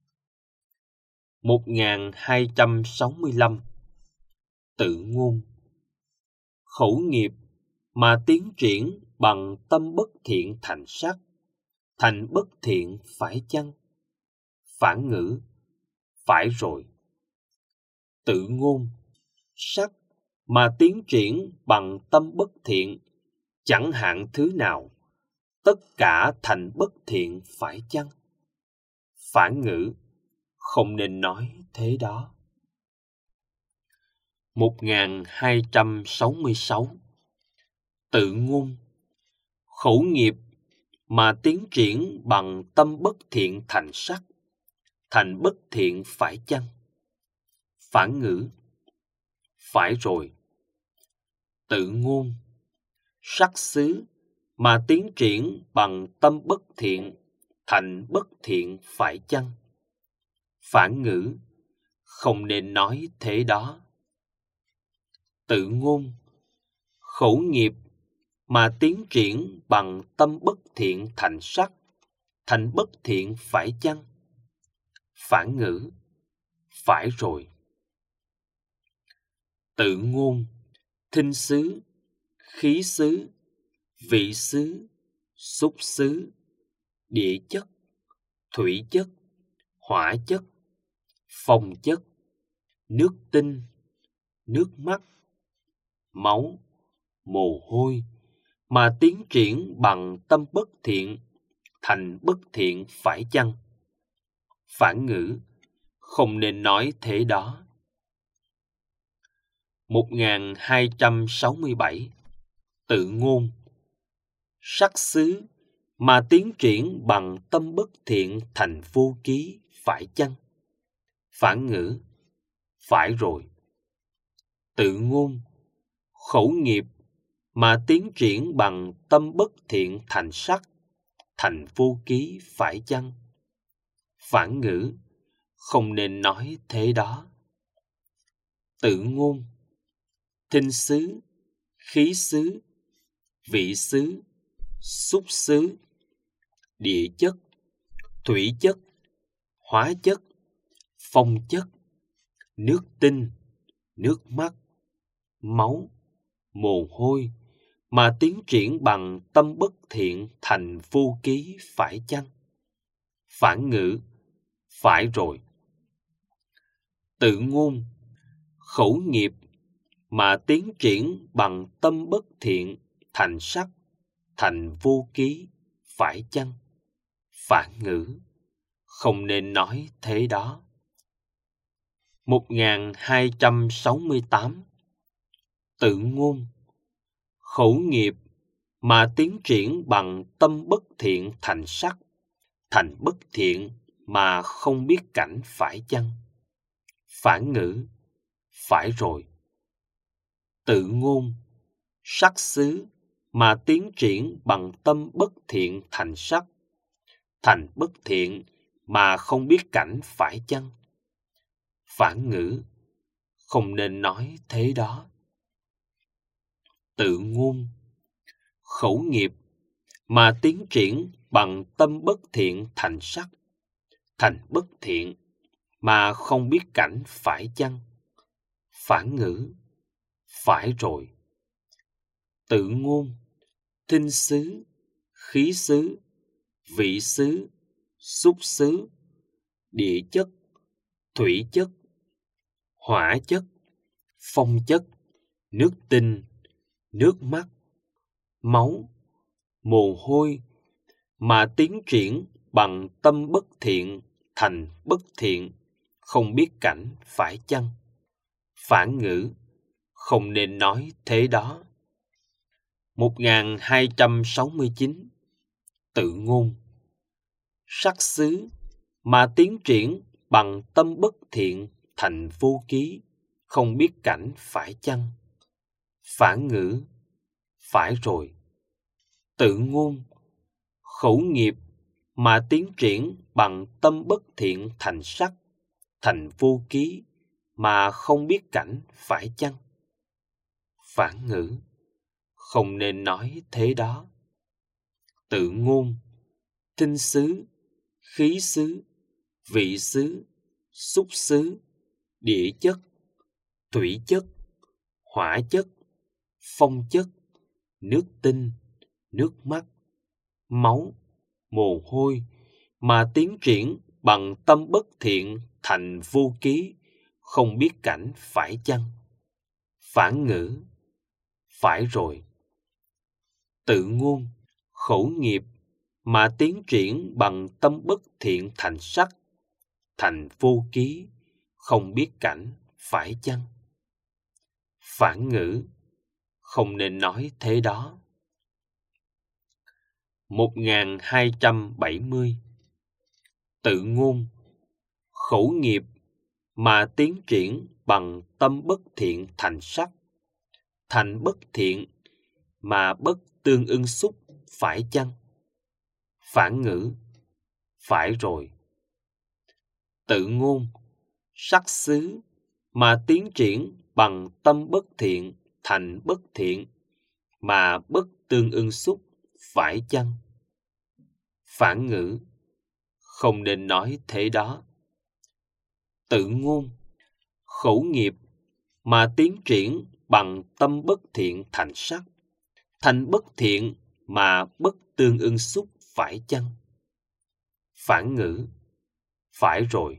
một nghìn hai trăm sáu mươi lăm. Tự ngôn, khẩu nghiệp mà tiến triển bằng tâm bất thiện thành sắc, thành bất thiện, phải chăng? Phản ngữ, phải rồi. Tự ngôn, sắc mà tiến triển bằng tâm bất thiện, chẳng hạn thứ nào, tất cả thành bất thiện phải chăng? Phản ngữ, không nên nói thế đó. một nghìn hai trăm sáu mươi sáu. Tự ngôn. Khẩu nghiệp mà tiến triển bằng tâm bất thiện thành sắc, thành bất thiện phải chăng? Phản ngữ, phải rồi. Tự ngôn. Sắc xứ mà tiến triển bằng tâm bất thiện thành bất thiện phải chăng? Phản ngữ, không nên nói thế đó. Tự ngôn. Khẩu nghiệp mà tiến triển bằng tâm bất thiện thành sắc, thành bất thiện phải chăng? Phản ngữ, phải rồi. Tự ngôn. Thinh xứ, khí xứ, vị xứ, xúc xứ, địa chất, thủy chất, hỏa chất, phong chất, nước tinh, nước mắt, máu, mồ hôi mà tiến triển bằng tâm bất thiện thành bất thiện phải chăng? Phản ngữ, không nên nói thế đó. một nghìn hai trăm sáu mươi bảy. Tự ngôn. Sắc xứ mà tiến triển bằng tâm bất thiện thành vô ký phải chăng? Phản ngữ, phải rồi. Tự ngôn. Khẩu nghiệp mà tiến triển bằng tâm bất thiện thành sắc, thành vô ký phải chăng? Phản ngữ, không nên nói thế đó. Tự ngôn. Thinh xứ, khí xứ, vị xứ, xúc xứ, địa chất, thủy chất, hóa chất, phong chất, nước tinh, nước mắt, máu, mồ hôi mà tiến triển bằng tâm bất thiện thành vô ký phải chăng? Phản ngữ, phải rồi. Tự ngôn. Khẩu nghiệp mà tiến triển bằng tâm bất thiện thành sắc, thành vô ký phải chăng? Phản ngữ, không nên nói thế đó. một nghìn hai trăm sáu mươi tám. Tự ngôn. Khẩu nghiệp mà tiến triển bằng tâm bất thiện thành sắc, thành bất thiện mà không biết cảnh phải chăng? Phản ngữ, phải rồi. Tự ngôn. Sắc xứ mà tiến triển bằng tâm bất thiện thành sắc, thành bất thiện mà không biết cảnh phải chăng? Phản ngữ, không nên nói thế đó. Tự ngôn. Khẩu nghiệp mà tiến triển bằng tâm bất thiện thành sắc, thành bất thiện mà không biết cảnh phải chăng? Phản ngữ, phải rồi. Tự ngôn. Thinh xứ, khí xứ, vị xứ, xúc xứ, địa chất, thủy chất, hỏa chất, phong chất, nước tinh, nước mắt, máu, mồ hôi mà tiến triển bằng tâm bất thiện thành bất thiện, không biết cảnh phải chăng? Phản ngữ, không nên nói thế đó. một nghìn hai trăm sáu mươi chín. Tự ngôn. Sắc xứ mà tiến triển bằng tâm bất thiện thành vô ký, không biết cảnh phải chăng? Phản ngữ, phải rồi. Tự ngôn. Khẩu nghiệp mà tiến triển bằng tâm bất thiện thành sắc, thành vô ký mà không biết cảnh phải chăng? Phản ngữ, không nên nói thế đó. Tự ngôn. Thinh xứ, khí xứ, vị xứ, xúc xứ, địa chất, thủy chất, hỏa chất, phong chất, nước tinh, nước mắt, máu, mồ hôi mà tiến triển bằng tâm bất thiện thành vô ký, không biết cảnh phải chăng? Phản ngữ, phải rồi. Tự ngôn. khẩu nghiệp mà tiến triển bằng tâm bất thiện thành sắc, thành vô ký, không biết cảnh, phải chăng? Phản ngữ, không nên nói thế đó. một nghìn hai trăm bảy mươi. Tự ngôn, khẩu nghiệp mà tiến triển bằng tâm bất thiện thành sắc, thành bất thiện mà bất tương ưng xúc, phải chăng? Phản ngữ, phải rồi. Tự ngôn, sắc xứ mà tiến triển bằng tâm bất thiện thành bất thiện mà bất tương ưng xúc, phải chăng? Phản ngữ, không nên nói thế đó. Tự ngôn, khẩu nghiệp mà tiến triển bằng tâm bất thiện thành sắc, thành bất thiện mà bất tương ưng xúc, phải chăng? Phản ngữ, phải rồi.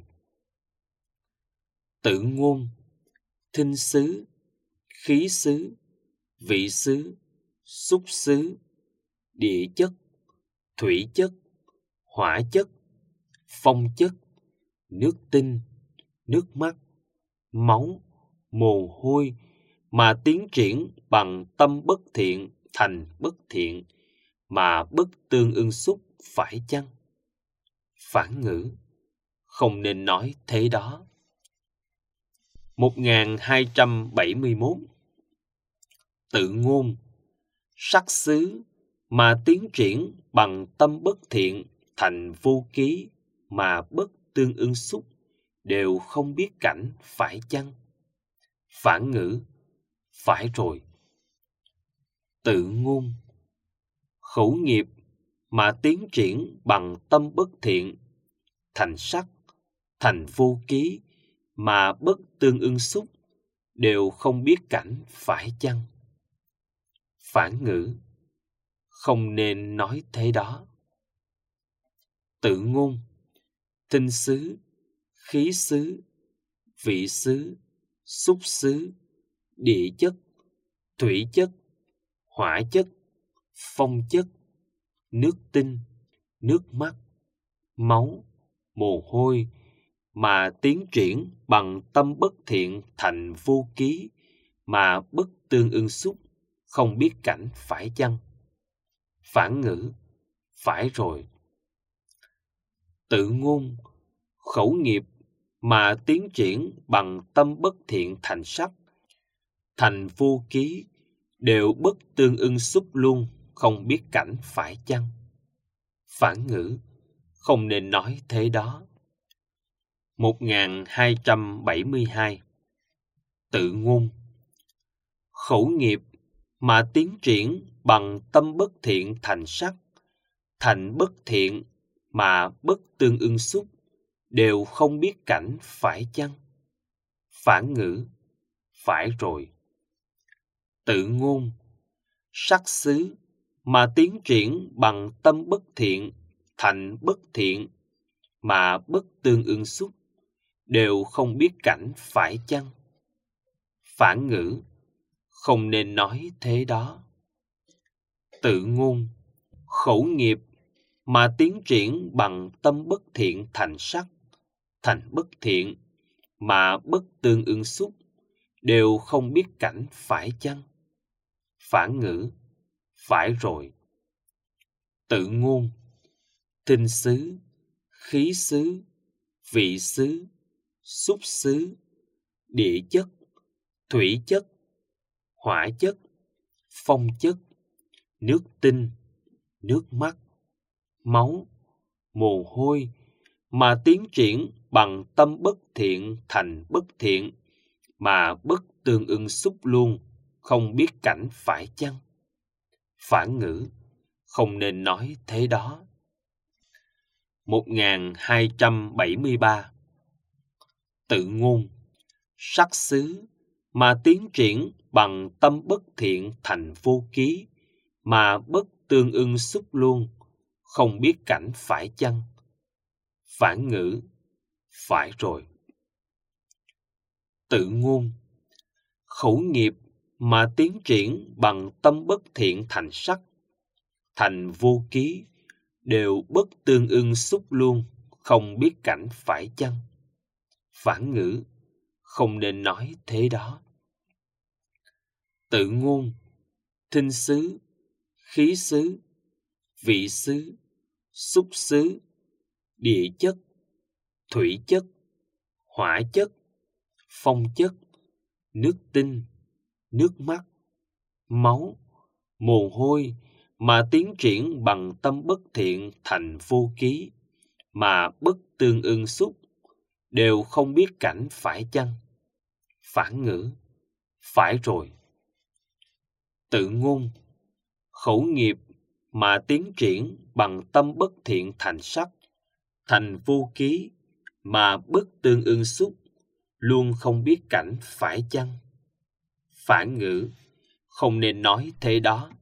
Tự ngôn, thinh xứ, khí xứ, vị xứ, xúc xứ, địa chất, thủy chất, hỏa chất, phong chất, nước tinh, nước mắt, máu, mồ hôi mà tiến triển bằng tâm bất thiện thành bất thiện mà bất tương ưng xúc, phải chăng? Phản ngữ, không nên nói thế đó. một nghìn hai trăm bảy mươi mốt. Tự ngôn, sắc xứ mà tiến triển bằng tâm bất thiện thành vô ký mà bất tương ưng xúc, đều không biết cảnh, phải chăng? Phản ngữ, phải rồi. Tự ngôn, khẩu nghiệp mà tiến triển bằng tâm bất thiện thành sắc, thành vô ký mà bất tương ưng xúc, đều không biết cảnh, phải chăng? Phản ngữ, không nên nói thế đó. Tự ngôn, tinh xứ, khí xứ, vị xứ, xúc xứ, địa chất, thủy chất, hỏa chất, phong chất, nước tinh, nước mắt, máu, mồ hôi mà tiến triển bằng tâm bất thiện thành vô ký mà bất tương ưng xúc, không biết cảnh, phải chăng? Phản ngữ, phải rồi. Tự ngôn, khẩu nghiệp mà tiến triển bằng tâm bất thiện thành sắc, thành vô ký, đều bất tương ưng xúc luôn, không biết cảnh, phải chăng? Phản ngữ, không nên nói thế đó. một nghìn hai trăm bảy mươi hai. Tự ngôn, khẩu nghiệp mà tiến triển bằng tâm bất thiện thành sắc, thành bất thiện mà bất tương ưng xúc, đều không biết cảnh, phải chăng? Phản ngữ, phải rồi. Tự ngôn, sắc xứ mà tiến triển bằng tâm bất thiện thành bất thiện mà bất tương ưng xúc, đều không biết cảnh, phải chăng? Phản ngữ, không nên nói thế đó. Tự ngôn, khẩu nghiệp mà tiến triển bằng tâm bất thiện thành sắc, thành bất thiện mà bất tương ưng xúc, đều không biết cảnh, phải chăng? Phản ngữ, phải rồi. Tự ngôn, tinh xứ, khí xứ, vị xứ, xúc xứ, địa chất, thủy chất, hỏa chất, phong chất, nước tinh, nước mắt, máu, mồ hôi mà tiến triển bằng tâm bất thiện thành bất thiện mà bất tương ưng xúc luôn, không biết cảnh, phải chăng? Phản ngữ, không nên nói thế đó. một nghìn hai trăm bảy mươi ba. Tự ngôn, sắc xứ mà tiến triển bằng tâm bất thiện thành vô ký mà bất tương ưng xúc luôn, không biết cảnh, phải chăng? Phản ngữ, phải rồi. Tự ngôn, khẩu nghiệp mà tiến triển bằng tâm bất thiện thành sắc, thành vô ký, đều bất tương ưng xúc luôn, không biết cảnh phải chăng? Phản ngữ, không nên nói thế đó. Tự ngôn, thinh xứ, khí xứ, vị xứ, xúc xứ, địa chất, thủy chất, hỏa chất, phong chất, nước tinh, nước mắt, máu, mồ hôi, mà tiến triển bằng tâm bất thiện thành vô ký, mà bất tương ưng xúc, đều không biết cảnh phải chăng? Phản ngữ, phải rồi. Tự ngôn, khẩu nghiệp mà tiến triển bằng tâm bất thiện thành sắc, thành vô ký, mà bất tương ưng xúc, luôn không biết cảnh phải chăng? Phản ngữ, không nên nói thế đó.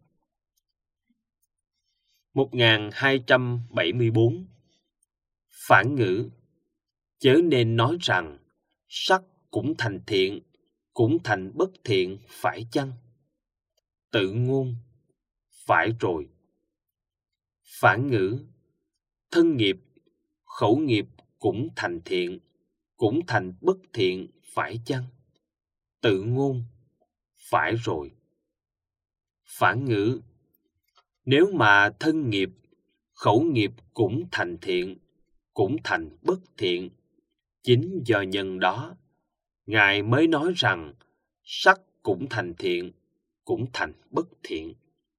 một nghìn hai trăm bảy mươi bốn. Phản ngữ, chớ nên nói rằng sắc cũng thành thiện, cũng thành bất thiện, phải chăng? Tự ngôn, phải rồi. Phản ngữ, thân nghiệp, khẩu nghiệp cũng thành thiện, cũng thành bất thiện, phải chăng? Tự ngôn, phải rồi. Phản ngữ, nếu mà thân nghiệp, khẩu nghiệp cũng thành thiện, cũng thành bất thiện, chính do nhân đó, Ngài mới nói rằng sắc cũng thành thiện, cũng thành bất thiện.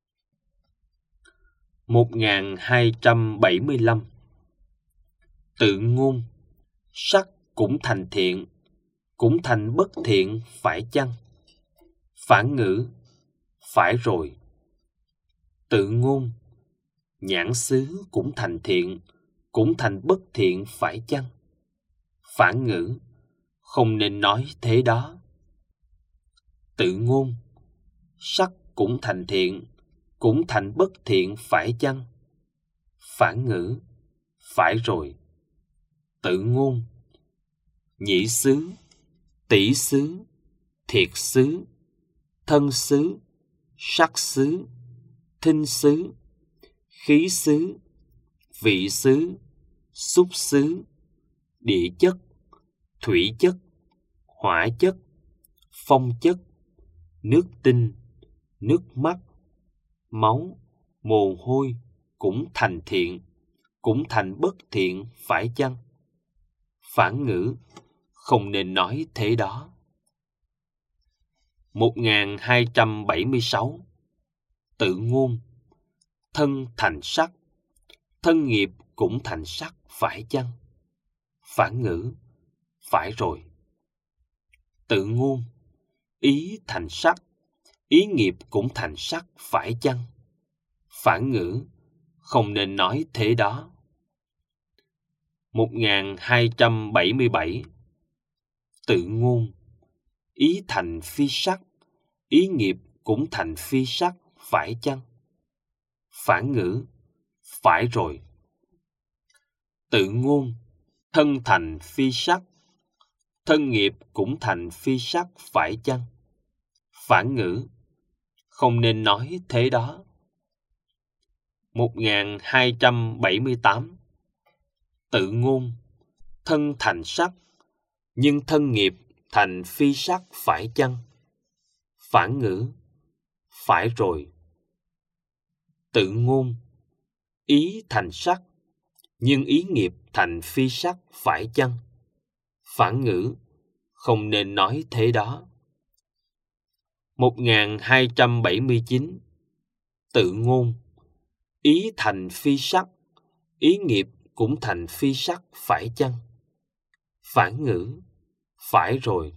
một nghìn hai trăm bảy mươi lăm. Tự ngôn, sắc cũng thành thiện, cũng thành bất thiện, phải chăng? Phản ngữ, phải rồi. Tự ngôn, nhãn xứ cũng thành thiện, cũng thành bất thiện, phải chăng? Phản ngữ, không nên nói thế đó. Tự ngôn, sắc cũng thành thiện, cũng thành bất thiện, phải chăng? Phản ngữ, phải rồi. Tự ngôn, nhĩ xứ, tỷ xứ, thiệt xứ, thân xứ, sắc xứ, thinh xứ, khí xứ, vị xứ, xúc xứ, địa chất, thủy chất, hỏa chất, phong chất, nước tinh, nước mắt, máu, mồ hôi cũng thành thiện, cũng thành bất thiện, phải chăng? Phản ngữ, không nên nói thế đó. một nghìn hai trăm bảy mươi sáu. Tự ngôn, thân thành sắc, thân nghiệp cũng thành sắc, phải chăng? Phản ngữ, phải rồi. Tự ngôn, ý thành sắc, ý nghiệp cũng thành sắc, phải chăng? Phản ngữ, không nên nói thế đó. một nghìn hai trăm bảy mươi bảy. Tự ngôn, ý thành phi sắc, ý nghiệp cũng thành phi sắc, phải chăng? Phản ngữ, phải rồi. Tự ngôn, thân thành phi sắc, thân nghiệp cũng thành phi sắc, phải chăng? Phản ngữ, không nên nói thế đó. một nghìn hai trăm bảy mươi tám. Tự ngôn, thân thành sắc, nhưng thân nghiệp thành phi sắc, phải chăng? Phản ngữ, phải rồi. Tự ngôn, ý thành sắc, nhưng ý nghiệp thành phi sắc, phải chăng? Phản ngữ, không nên nói thế đó. một nghìn hai trăm bảy mươi chín. Tự ngôn, ý thành phi sắc, ý nghiệp cũng thành phi sắc, phải chăng? Phản ngữ, phải rồi.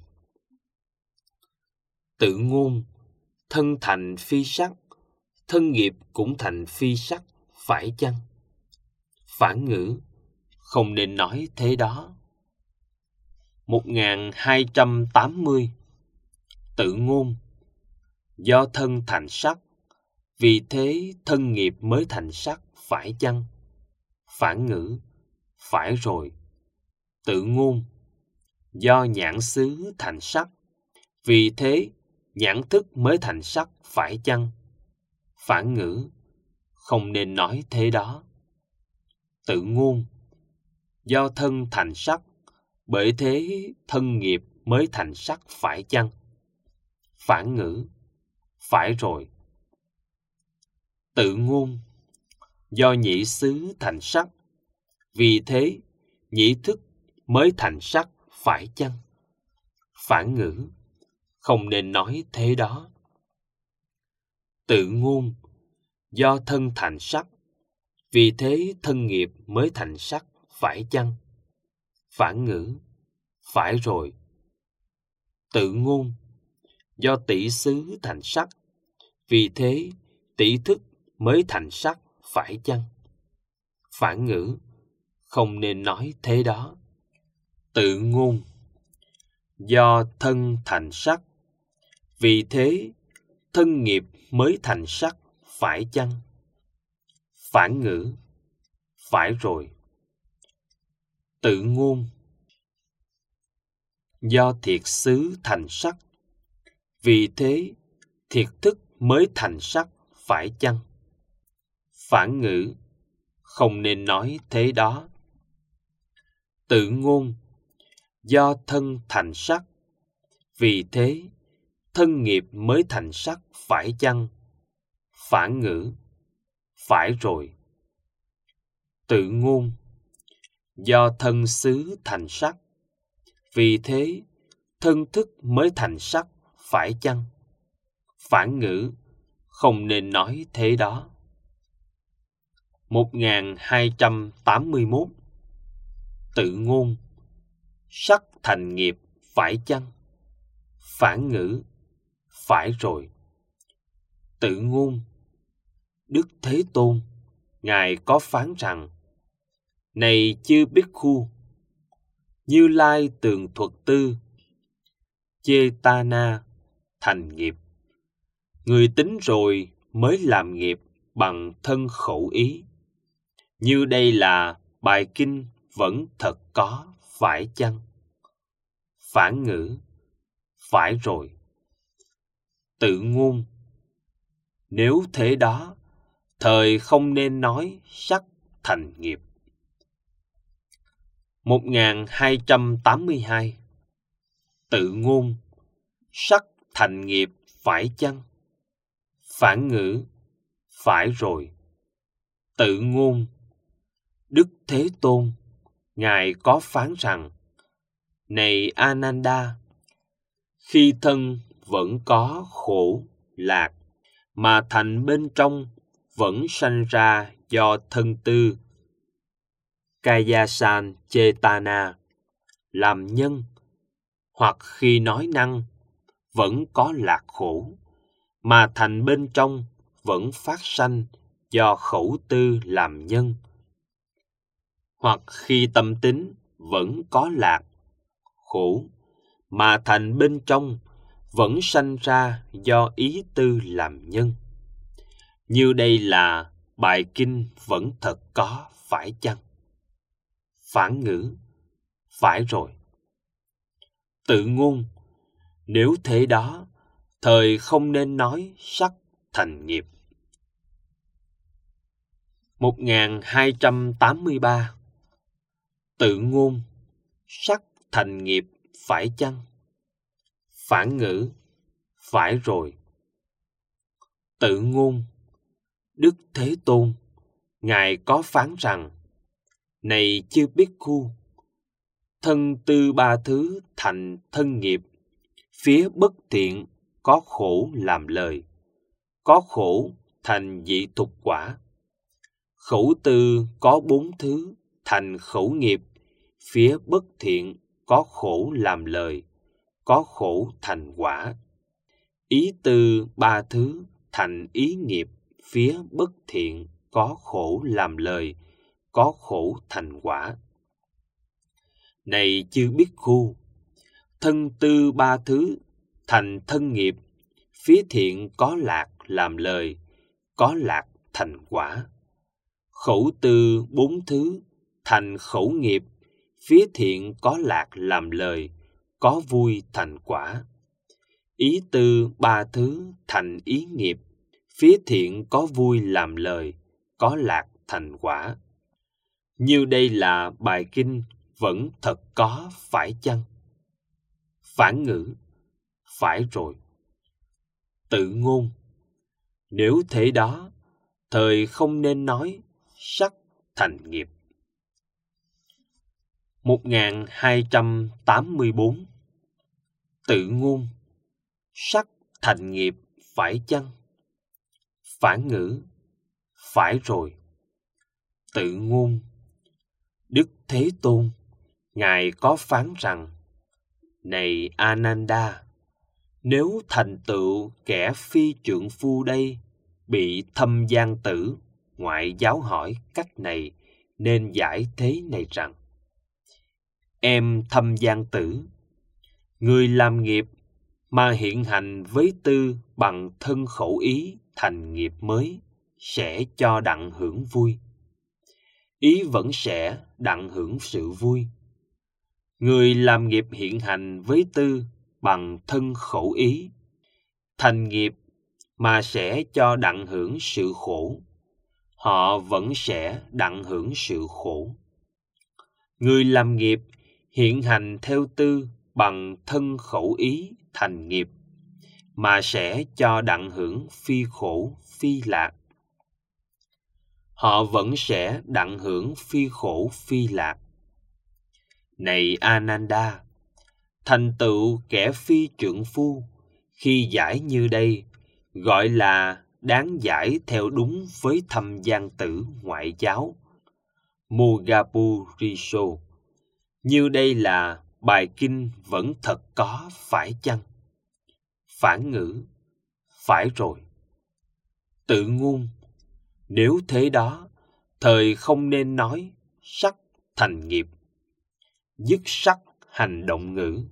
Tự ngôn, thân thành phi sắc, thân nghiệp cũng thành phi sắc, phải chăng? Phản ngữ, không nên nói thế đó. một nghìn hai trăm tám mươi. Tự ngôn, do thân thành sắc, vì thế thân nghiệp mới thành sắc, phải chăng? Phản ngữ, phải rồi. Tự ngôn, do nhãn xứ thành sắc, vì thế nhãn thức mới thành sắc, phải chăng? Phản ngữ, không nên nói thế đó. Tự ngôn, do thân thành sắc, bởi thế thân nghiệp mới thành sắc phải chăng? Phản ngữ, phải rồi. Tự ngôn, do nhĩ xứ thành sắc, vì thế nhĩ thức mới thành sắc phải chăng? Phản ngữ, không nên nói thế đó. Tự ngôn, do thân thành sắc, vì thế thân nghiệp mới thành sắc phải chăng? Phản ngữ, phải rồi. Tự ngôn, do tỷ xứ thành sắc, vì thế tỷ thức mới thành sắc phải chăng? Phản ngữ, không nên nói thế đó. Tự ngôn, do thân thành sắc, vì thế thân nghiệp mới thành sắc phải chăng? Phản ngữ, phải rồi. Tự ngôn, do thiệt xứ thành sắc, vì thế thiệt thức mới thành sắc phải chăng? Phản ngữ, không nên nói thế đó. Tự ngôn, do thân thành sắc, vì thế thân nghiệp mới thành sắc phải chăng? Phản ngữ, phải rồi. Tự ngôn, do thân xứ thành sắc, vì thế thân thức mới thành sắc phải chăng? Phản ngữ, không nên nói thế đó. một nghìn hai trăm tám mươi mốt. Tự ngôn, sắc thành nghiệp phải chăng? Phản ngữ, phải rồi. Tự ngôn, Đức Thế Tôn, Ngài có phán rằng: Này chư Bhikkhu, Như Lai tường thuật tư, Chetana thành nghiệp. Người tính rồi mới làm nghiệp bằng thân khẩu ý. Như đây là bài kinh vẫn thật có phải chăng? Phản ngữ, phải rồi. Tự ngôn, nếu thế đó, thời không nên nói sắc thành nghiệp. một nghìn hai trăm tám mươi hai. Tự ngôn, sắc thành nghiệp phải chăng? Phản ngữ, phải rồi. Tự ngôn, Đức Thế Tôn, Ngài có phán rằng: Này Ananda, khi thân vẫn có khổ, lạc, mà thành bên trong vẫn sanh ra do thân tư, Kayasan Chetana, làm nhân, hoặc khi nói năng vẫn có lạc khổ, mà thành bên trong vẫn phát sanh do khẩu tư làm nhân, hoặc khi tâm tính vẫn có lạc, khổ, mà thành bên trong vẫn sanh ra do ý tư làm nhân. Như đây là bài kinh vẫn thật có phải chăng? Phản ngữ, phải rồi. Tự ngôn, nếu thế đó, thời không nên nói sắc thành nghiệp. một nghìn hai trăm tám mươi ba. Tự ngôn, sắc thành nghiệp phải chăng? Phản ngữ, phải rồi. Tự ngôn, Đức Thế Tôn, Ngài có phán rằng: Này chư Bhikkhu, thân tư ba thứ thành thân nghiệp, phía bất thiện có khổ làm lời, có khổ thành dị thục quả. Khẩu tư có bốn thứ thành khẩu nghiệp, phía bất thiện có khổ làm lời, có khổ thành quả. Ý tư ba thứ thành ý nghiệp, phía bất thiện có khổ làm lời, có khổ thành quả. Này chư Bhikkhu, thân tư ba thứ thành thân nghiệp, phía thiện có lạc làm lời, có lạc thành quả. Khẩu tư bốn thứ thành khẩu nghiệp, phía thiện có lạc làm lời, có vui thành quả. Ý tư ba thứ thành ý nghiệp, phía thiện có vui làm lời, có lạc thành quả. Như đây là bài kinh vẫn thật có phải chăng? Phản ngữ: phải rồi. Tự ngôn: nếu thế đó, thời không nên nói sắc thành nghiệp. một nghìn hai trăm tám mươi bốn. Tự ngôn: sắc thành nghiệp phải chăng? Phản ngữ: phải rồi. Tự ngôn: Đức Thế Tôn, Ngài có phán rằng: này Ananda, nếu thành tựu kẻ phi trượng phu đây bị thâm gian tử ngoại giáo hỏi cách này, nên giải thế này rằng: em thâm gian tử, người làm nghiệp mà hiện hành với tư bằng thân khẩu ý thành nghiệp mới, sẽ cho đặng hưởng vui. Ý vẫn sẽ đặng hưởng sự vui. Người làm nghiệp hiện hành với tư bằng thân khẩu ý thành nghiệp mà sẽ cho đặng hưởng sự khổ, họ vẫn sẽ đặng hưởng sự khổ. Người làm nghiệp hiện hành theo tư bằng thân khẩu ý thành nghiệp mà sẽ cho đặng hưởng phi khổ phi lạc, họ vẫn sẽ đặng hưởng phi khổ phi lạc. Này Ananda, thành tựu kẻ phi trượng phu khi giải như đây gọi là đáng giải theo đúng với thâm gian tử ngoại giáo Mogapuriso. Như đây là bài kinh vẫn thật có phải chăng? Phản ngữ: phải rồi. Tự ngôn: nếu thế đó, thời không nên nói sắc thành nghiệp. Dứt sắc hành động ngữ.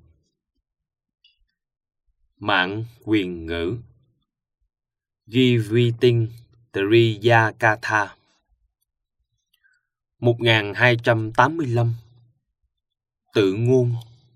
Mạng quyền ngữ. Giritin Triyakatha. một nghìn hai trăm tám mươi lăm. Tự ngôn: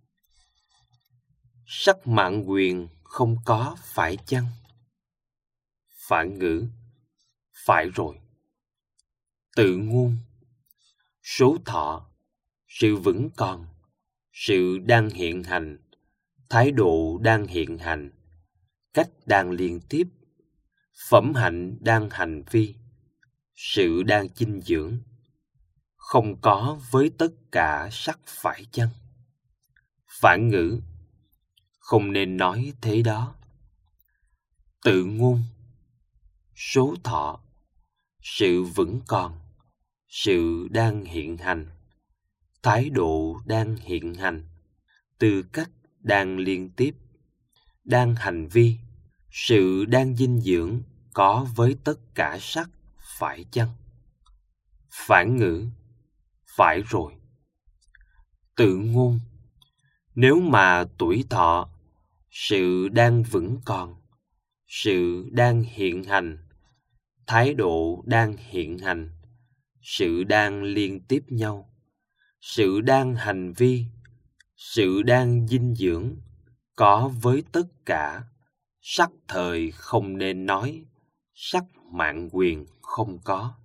sắc mạng quyền không có phải chăng? Phản ngữ: phải rồi. Tự ngôn: số thọ, sự vững còn, sự đang hiện hành, thái độ đang hiện hành, cách đang liên tiếp, phẩm hạnh đang hành vi, sự đang dinh dưỡng, không có với tất cả sắc phải chăng? Phản ngữ: không nên nói thế đó. Tự ngôn: số thọ, sự vững còn, sự đang hiện hành, thái độ đang hiện hành, tư cách đang liên tiếp, đang hành vi, sự đang dinh dưỡng có với tất cả sắc phải chăng? Phản ngữ: phải rồi. Tự ngôn: nếu mà tuổi thọ, sự đang vững còn, sự đang hiện hành, thái độ đang hiện hành, sự đang liên tiếp nhau, sự đang hành vi, sự đang dinh dưỡng có với tất cả sắc thời không nên nói sắc mạng quyền không có.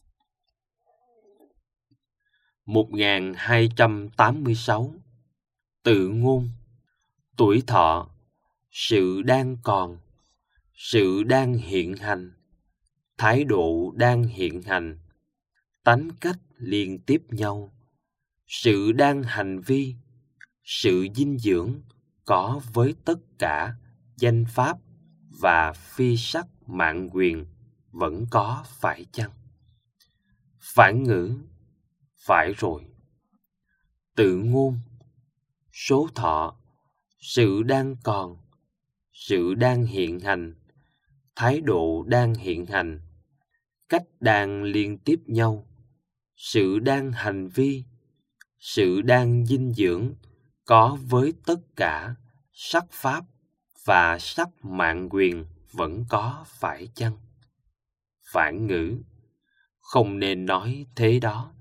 một nghìn hai trăm tám mươi sáu. Tự ngôn: tuổi thọ, sự đang còn, sự đang hiện hành, thái độ đang hiện hành, tánh cách liên tiếp nhau, sự đang hành vi, sự dinh dưỡng có với tất cả danh pháp và phi sắc mạng quyền vẫn có phải chăng? Phản ngữ: phải rồi. Tự ngôn: số thọ, sự đang còn, sự đang hiện hành, thái độ đang hiện hành, cách đang liên tiếp nhau, sự đang hành vi, sự đang dinh dưỡng có với tất cả sắc pháp và sắc mạng quyền vẫn có phải chăng? Phản ngữ: không nên nói thế đó.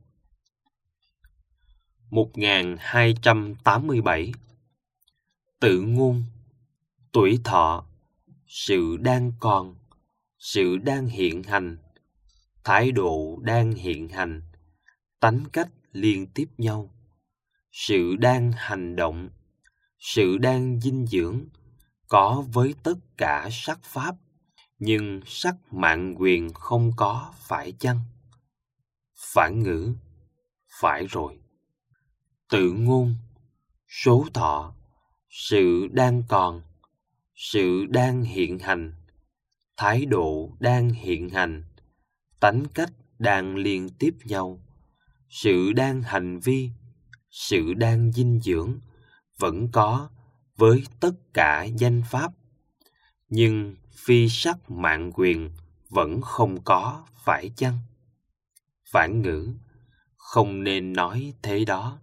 một nghìn hai trăm tám mươi bảy. Tự ngôn: tuổi thọ, sự đang còn, sự đang hiện hành, thái độ đang hiện hành, tánh cách liên tiếp nhau, sự đang hành động, sự đang dinh dưỡng có với tất cả sắc pháp, nhưng sắc mạng quyền không có, phải chăng? Phản ngữ: phải rồi. Tự ngôn: số thọ, sự đang còn, sự đang hiện hành, thái độ đang hiện hành, tánh cách đang liên tiếp nhau, sự đang hành vi, sự đang dinh dưỡng vẫn có với tất cả danh pháp, nhưng phi sắc mạng quyền vẫn không có, phải chăng? Phản ngữ: không nên nói thế đó.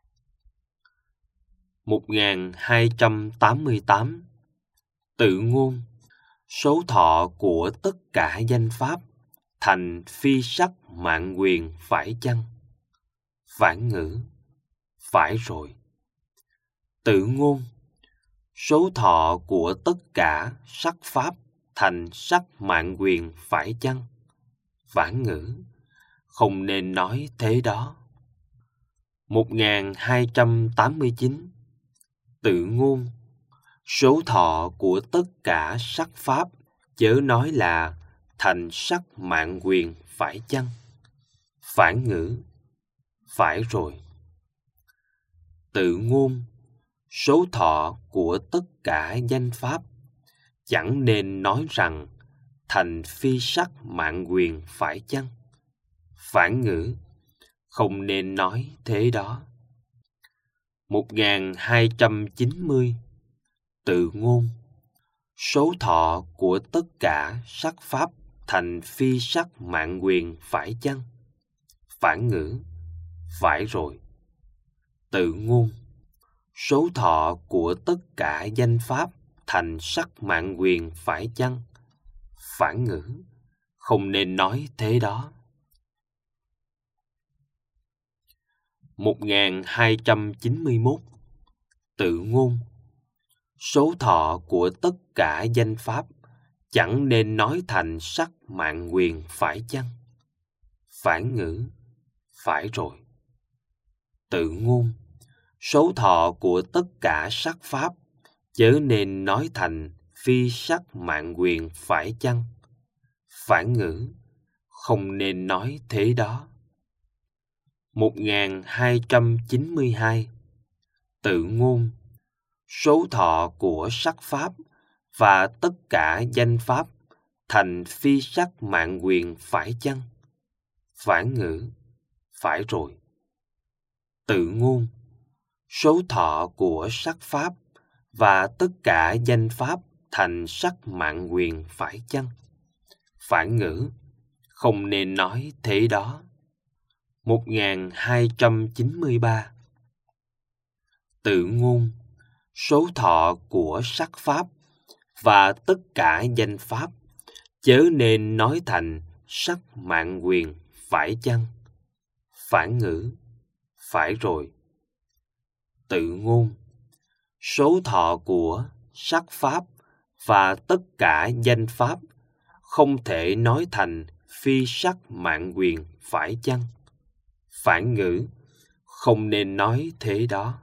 một nghìn hai trăm tám mươi tám. Tự ngôn: số thọ của tất cả danh pháp thành phi sắc mạng quyền, phải chăng? Phản ngữ: phải rồi. Tự ngôn: số thọ của tất cả sắc pháp thành sắc mạng quyền, phải chăng? Phản ngữ: không nên nói thế đó. một nghìn hai trăm tám mươi chín. Tự ngôn: số thọ của tất cả sắc pháp chớ nói là thành sắc mạng quyền, phải chăng? Phản ngữ: phải rồi. Tự ngôn: số thọ của tất cả danh pháp chẳng nên nói rằng thành phi sắc mạng quyền, phải chăng? Phản ngữ: không nên nói thế đó. một nghìn hai trăm chín mươi. Tự ngôn: số thọ của tất cả sắc pháp thành phi sắc mạng quyền, phải chăng? Phản ngữ: phải rồi. Tự ngôn: số thọ của tất cả danh pháp thành sắc mạng quyền, phải chăng? Phản ngữ: không nên nói thế đó. một nghìn hai trăm chín mươi mốt. Tự ngôn: số thọ của tất cả danh pháp chẳng nên nói thành sắc mạng quyền, phải chăng? Phản ngữ: phải rồi. Tự ngôn: số thọ của tất cả sắc pháp chớ nên nói thành phi sắc mạng quyền, phải chăng? Phản ngữ: không nên nói thế đó. một nghìn hai trăm chín mươi hai. Tự ngôn: số thọ của sắc pháp và tất cả danh pháp thành phi sắc mạng quyền, phải chăng? Phản ngữ: phải rồi. Tự ngôn: số thọ của sắc pháp và tất cả danh pháp thành sắc mạng quyền, phải chăng? Phản ngữ: không nên nói thế đó. một nghìn hai trăm chín mươi ba. Tự ngôn: số thọ của sắc pháp và tất cả danh pháp chớ nên nói thành sắc mạng quyền, phải chăng? Phản ngữ: phải rồi. Tự ngôn: số thọ của sắc pháp và tất cả danh pháp không thể nói thành phi sắc mạng quyền, phải chăng? Phản ngữ: không nên nói thế đó.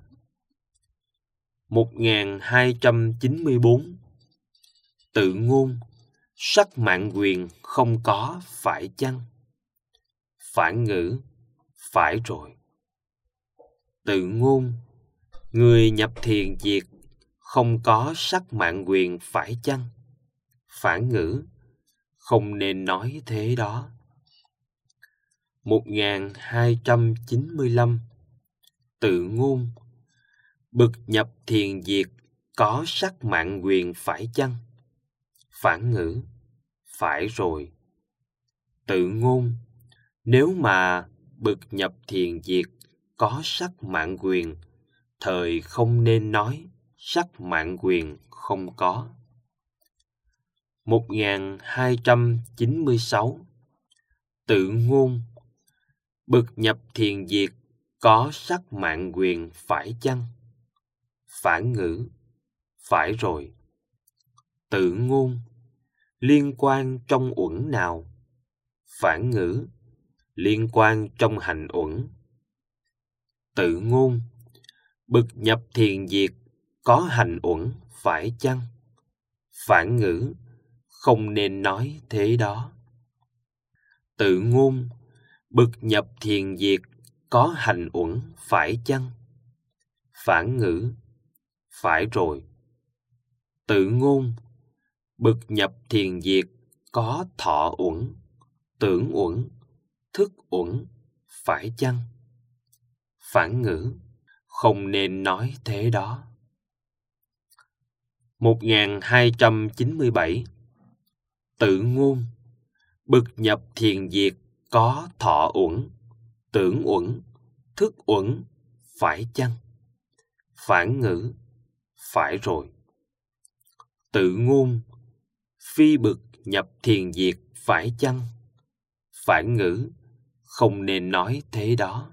một nghìn hai trăm chín mươi bốn. Tự ngôn: sắc mạng quyền không có, phải chăng? Phản ngữ: phải rồi. Tự ngôn: người nhập thiền diệt không có sắc mạng quyền, phải chăng? Phản ngữ: không nên nói thế đó. một nghìn hai trăm chín mươi lăm. Tự ngôn: bậc nhập thiền diệt có sắc mạng quyền, phải chăng? Phản ngữ: phải rồi. Tự ngôn: nếu mà bậc nhập thiền diệt có sắc mạng quyền, thời không nên nói sắc mạng quyền không có. một nghìn hai trăm chín mươi sáu. Tự ngôn: bậc nhập thiền diệt có sắc mạng quyền, phải chăng? Phản ngữ: phải rồi. Tự ngôn: liên quan trong uẩn nào? phản ngữ, liên quan trong hành uẩn. Tự ngôn, bực nhập thiền diệt, có hành uẩn phải chăng? Phản ngữ, không nên nói thế đó. Tự ngôn, bực nhập thiền diệt, có hành uẩn phải chăng? Phản ngữ, phải rồi. Tự ngôn, bực nhập thiền diệt, có thọ uẩn, tưởng uẩn, thức uẩn, phải chăng? Phản ngữ, không nên nói thế đó. một nghìn hai trăm chín mươi bảy. Tự ngôn, bực nhập thiền diệt, có thọ uẩn, tưởng uẩn, thức uẩn, phải chăng? Phản ngữ, phải rồi. Tự ngôn, phi bực nhập thiền diệt, phải chăng? Phản ngữ, không nên nói thế đó.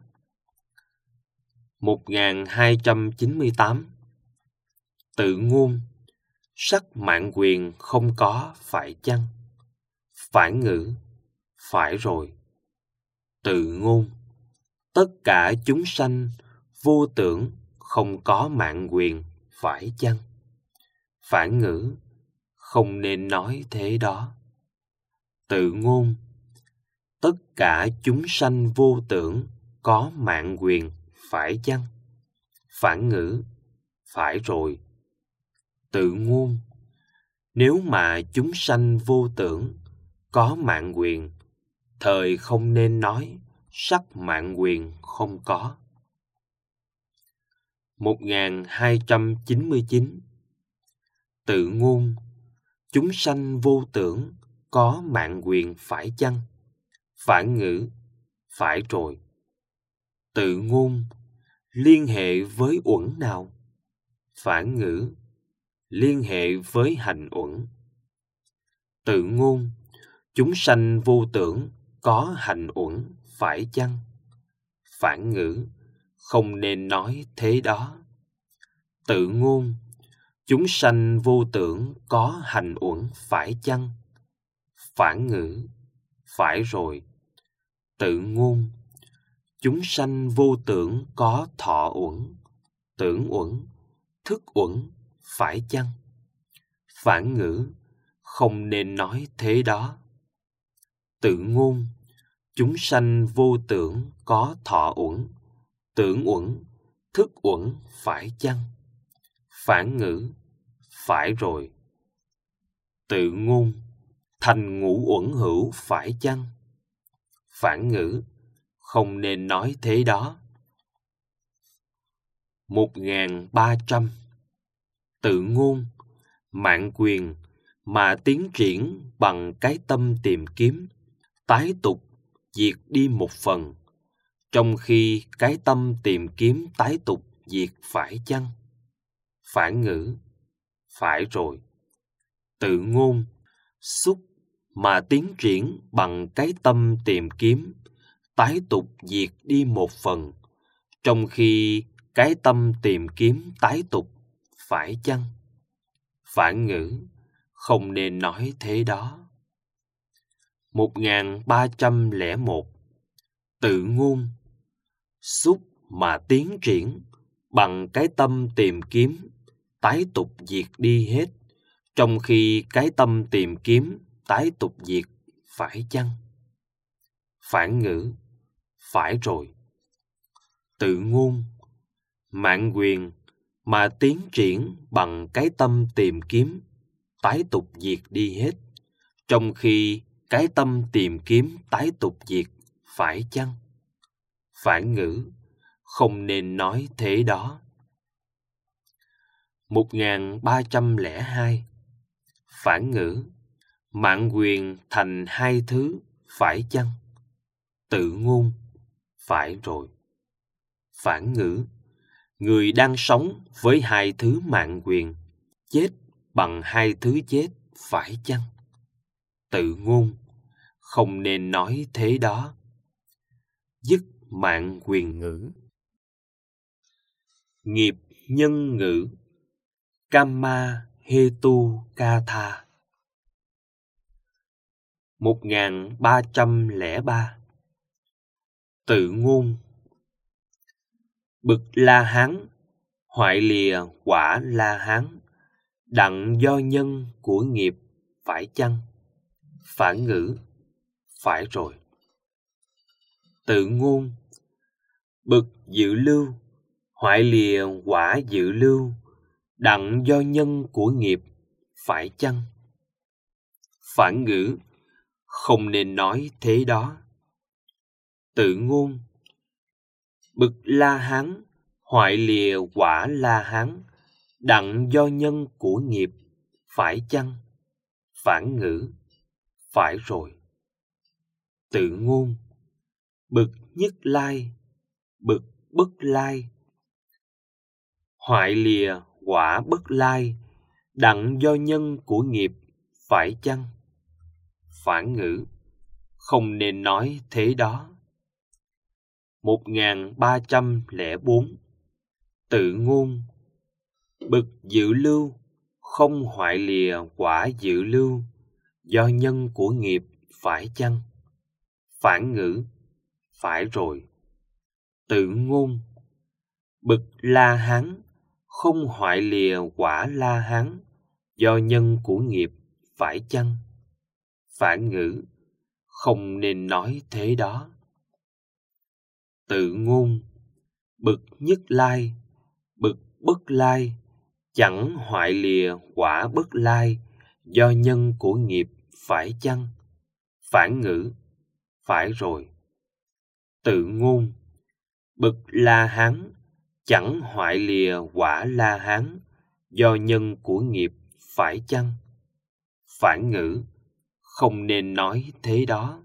một nghìn hai trăm chín mươi tám. Tự ngôn, sắc mạn quyền không có, phải chăng? Phản ngữ, phải rồi. Tự ngôn, tất cả chúng sanh vô tưởng không có mạn quyền, phải chăng? Phản ngữ, không nên nói thế đó. Tự ngôn, tất cả chúng sanh vô tưởng có mạn quyền, phải chăng? Phản ngữ, phải rồi. Tự ngôn, nếu mà chúng sanh vô tưởng có mạn quyền, thời không nên nói sắc mạn quyền không có. một nghìn hai trăm chín mươi chín. Tự ngôn, chúng sanh vô tưởng có mạn quyền, phải chăng? Phản ngữ, phải rồi. Tự ngôn, liên hệ với uẩn nào? Phản ngữ, liên hệ với hành uẩn. Tự ngôn, chúng sanh vô tưởng có hành uẩn, phải chăng? Phản ngữ, không nên nói thế đó. Tự ngôn, chúng sanh vô tưởng có hành uẩn, phải chăng? Phản ngữ, phải rồi. Tự ngôn, chúng sanh vô tưởng có thọ uẩn, tưởng uẩn, thức uẩn, phải chăng? Phản ngữ, không nên nói thế đó. Tự ngôn, chúng sanh vô tưởng có thọ uẩn, tưởng uẩn, thức uẩn, phải chăng? Phản ngữ, phải rồi. Tự ngôn, thành ngũ uẩn hữu, phải chăng? Phản ngữ, không nên nói thế đó. một nghìn ba trăm. Tự ngôn, mạn quyền mà tiến triển bằng cái tâm tìm kiếm, tái tục diệt đi một phần, trong khi cái tâm tìm kiếm tái tục diệt, phải chăng? Phản ngữ, phải rồi. Tự ngôn, xúc mà tiến triển bằng cái tâm tìm kiếm, tái tục diệt đi một phần, trong khi cái tâm tìm kiếm tái tục, phải chăng? Phản ngữ, không nên nói thế đó. một nghìn ba trăm lẻ một. Tự ngôn, xúc mà tiến triển bằng cái tâm tìm kiếm, tái tục diệt đi hết, trong khi cái tâm tìm kiếm tái tục diệt, phải chăng? Phản ngữ, phải rồi. Tự ngôn, mạn quyền mà tiến triển bằng cái tâm tìm kiếm, tái tục diệt đi hết, trong khi cái tâm tìm kiếm tái tục diệt, phải chăng? Phản ngữ, không nên nói thế đó. một nghìn ba trăm lẻ hai. Phản ngữ, mạn quyền thành hai thứ, phải chăng? Tự ngôn, phải rồi. Phản ngữ, người đang sống với hai thứ mạn quyền, chết bằng hai thứ chết, phải chăng? Tự ngôn, không nên nói thế đó. Dứt mạn quyền ngữ. Nghiệp nhân ngữ. Kamma hetu katha. một nghìn ba trăm lẻ ba. Tự ngôn. Bực La Hán, hoại lìa quả La Hán, đặng do nhân của nghiệp phải chăng? Phản ngữ. Phải rồi. Tự ngôn. Bực dự lưu, hoại lìa quả dự lưu, đặng do nhân của nghiệp phải chăng? Phản ngữ. Không nên nói thế đó. Tự ngôn. Bực La Hán, hoại lìa quả La Hán, đặng do nhân của nghiệp phải chăng? Phản ngữ. Phải rồi. Tự ngôn. Bực Nhất Lai, bực Bất Lai, hoại lìa quả Bất Lai, đặng do nhân của nghiệp phải chăng? Phản ngữ. Không nên nói thế đó. một nghìn ba trăm lẻ bốn. Tự ngôn. Bực dự lưu, không hoại lìa quả dự lưu, do nhân của nghiệp phải chăng? Phản ngữ. Phải rồi. Tự ngôn. Bực La Hán, không hoại lìa quả La Hán, do nhân của nghiệp phải chăng? Phản ngữ. Không nên nói thế đó. Tự ngôn. Bực Nhất Lai, bực Bất Lai, chẳng hoại lìa quả Bất Lai, do nhân của nghiệp phải chăng? Phản ngữ. Phải rồi. Tự ngôn. Bực La Hán, chẳng hoại lìa quả La Hán, do nhân của nghiệp phải chăng? Phản ngữ. Không nên nói thế đó.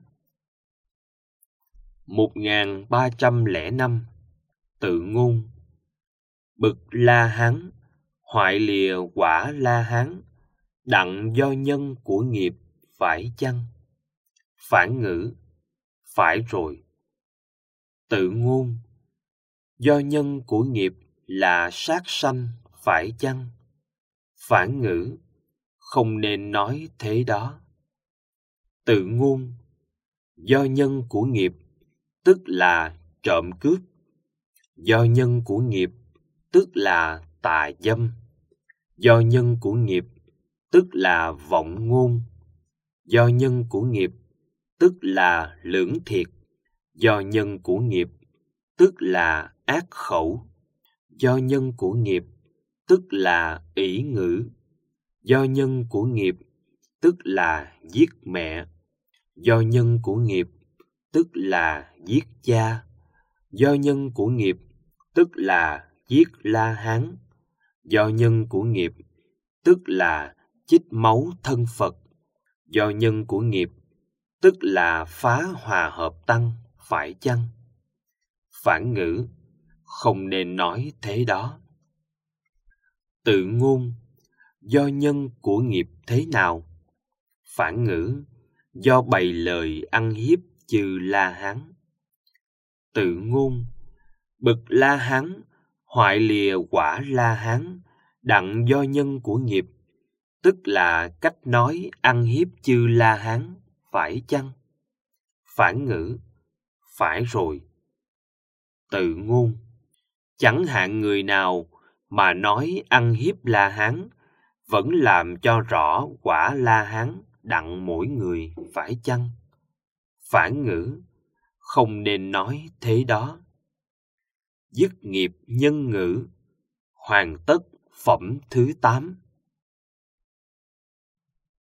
một nghìn ba trăm lẻ năm. Tự ngôn. Bực La Hán, hoại lìa quả La Hán, đặng do nhân của nghiệp phải chăng? Phản ngữ. Phải rồi. Tự ngôn. Do nhân của nghiệp là sát sanh phải chăng? Phản ngữ. Không nên nói thế đó. Tự ngôn. Do nhân của nghiệp tức là trộm cướp, do nhân của nghiệp tức là tà dâm, do nhân của nghiệp tức là vọng ngôn, do nhân của nghiệp tức là lưỡng thiệt, do nhân của nghiệp tức là ác khẩu, do nhân của nghiệp tức là ỷ ngữ, do nhân của nghiệp tức là giết mẹ, do nhân của nghiệp tức là giết cha, do nhân của nghiệp tức là giết La Hán, do nhân của nghiệp tức là chích máu thân Phật, do nhân của nghiệp tức là phá hòa hợp tăng phải chăng? Phản ngữ. Không nên nói thế đó. Tự ngôn. Do nhân của nghiệp thế nào? Phản ngữ. Do bày lời ăn hiếp chư La Hán. Tự ngôn. Bực La Hán, hoại lìa quả La Hán, đặng do nhân của nghiệp, tức là cách nói ăn hiếp chư La Hán phải chăng? Phản ngữ. Phải rồi. Tự ngôn. Chẳng hạn người nào mà nói ăn hiếp La Hán, vẫn làm cho rõ quả La Hán đặng mỗi người phải chăng? Phản ngữ. Không nên nói thế đó. Dứt nghiệp nhân ngữ. Hoàn tất phẩm thứ tám.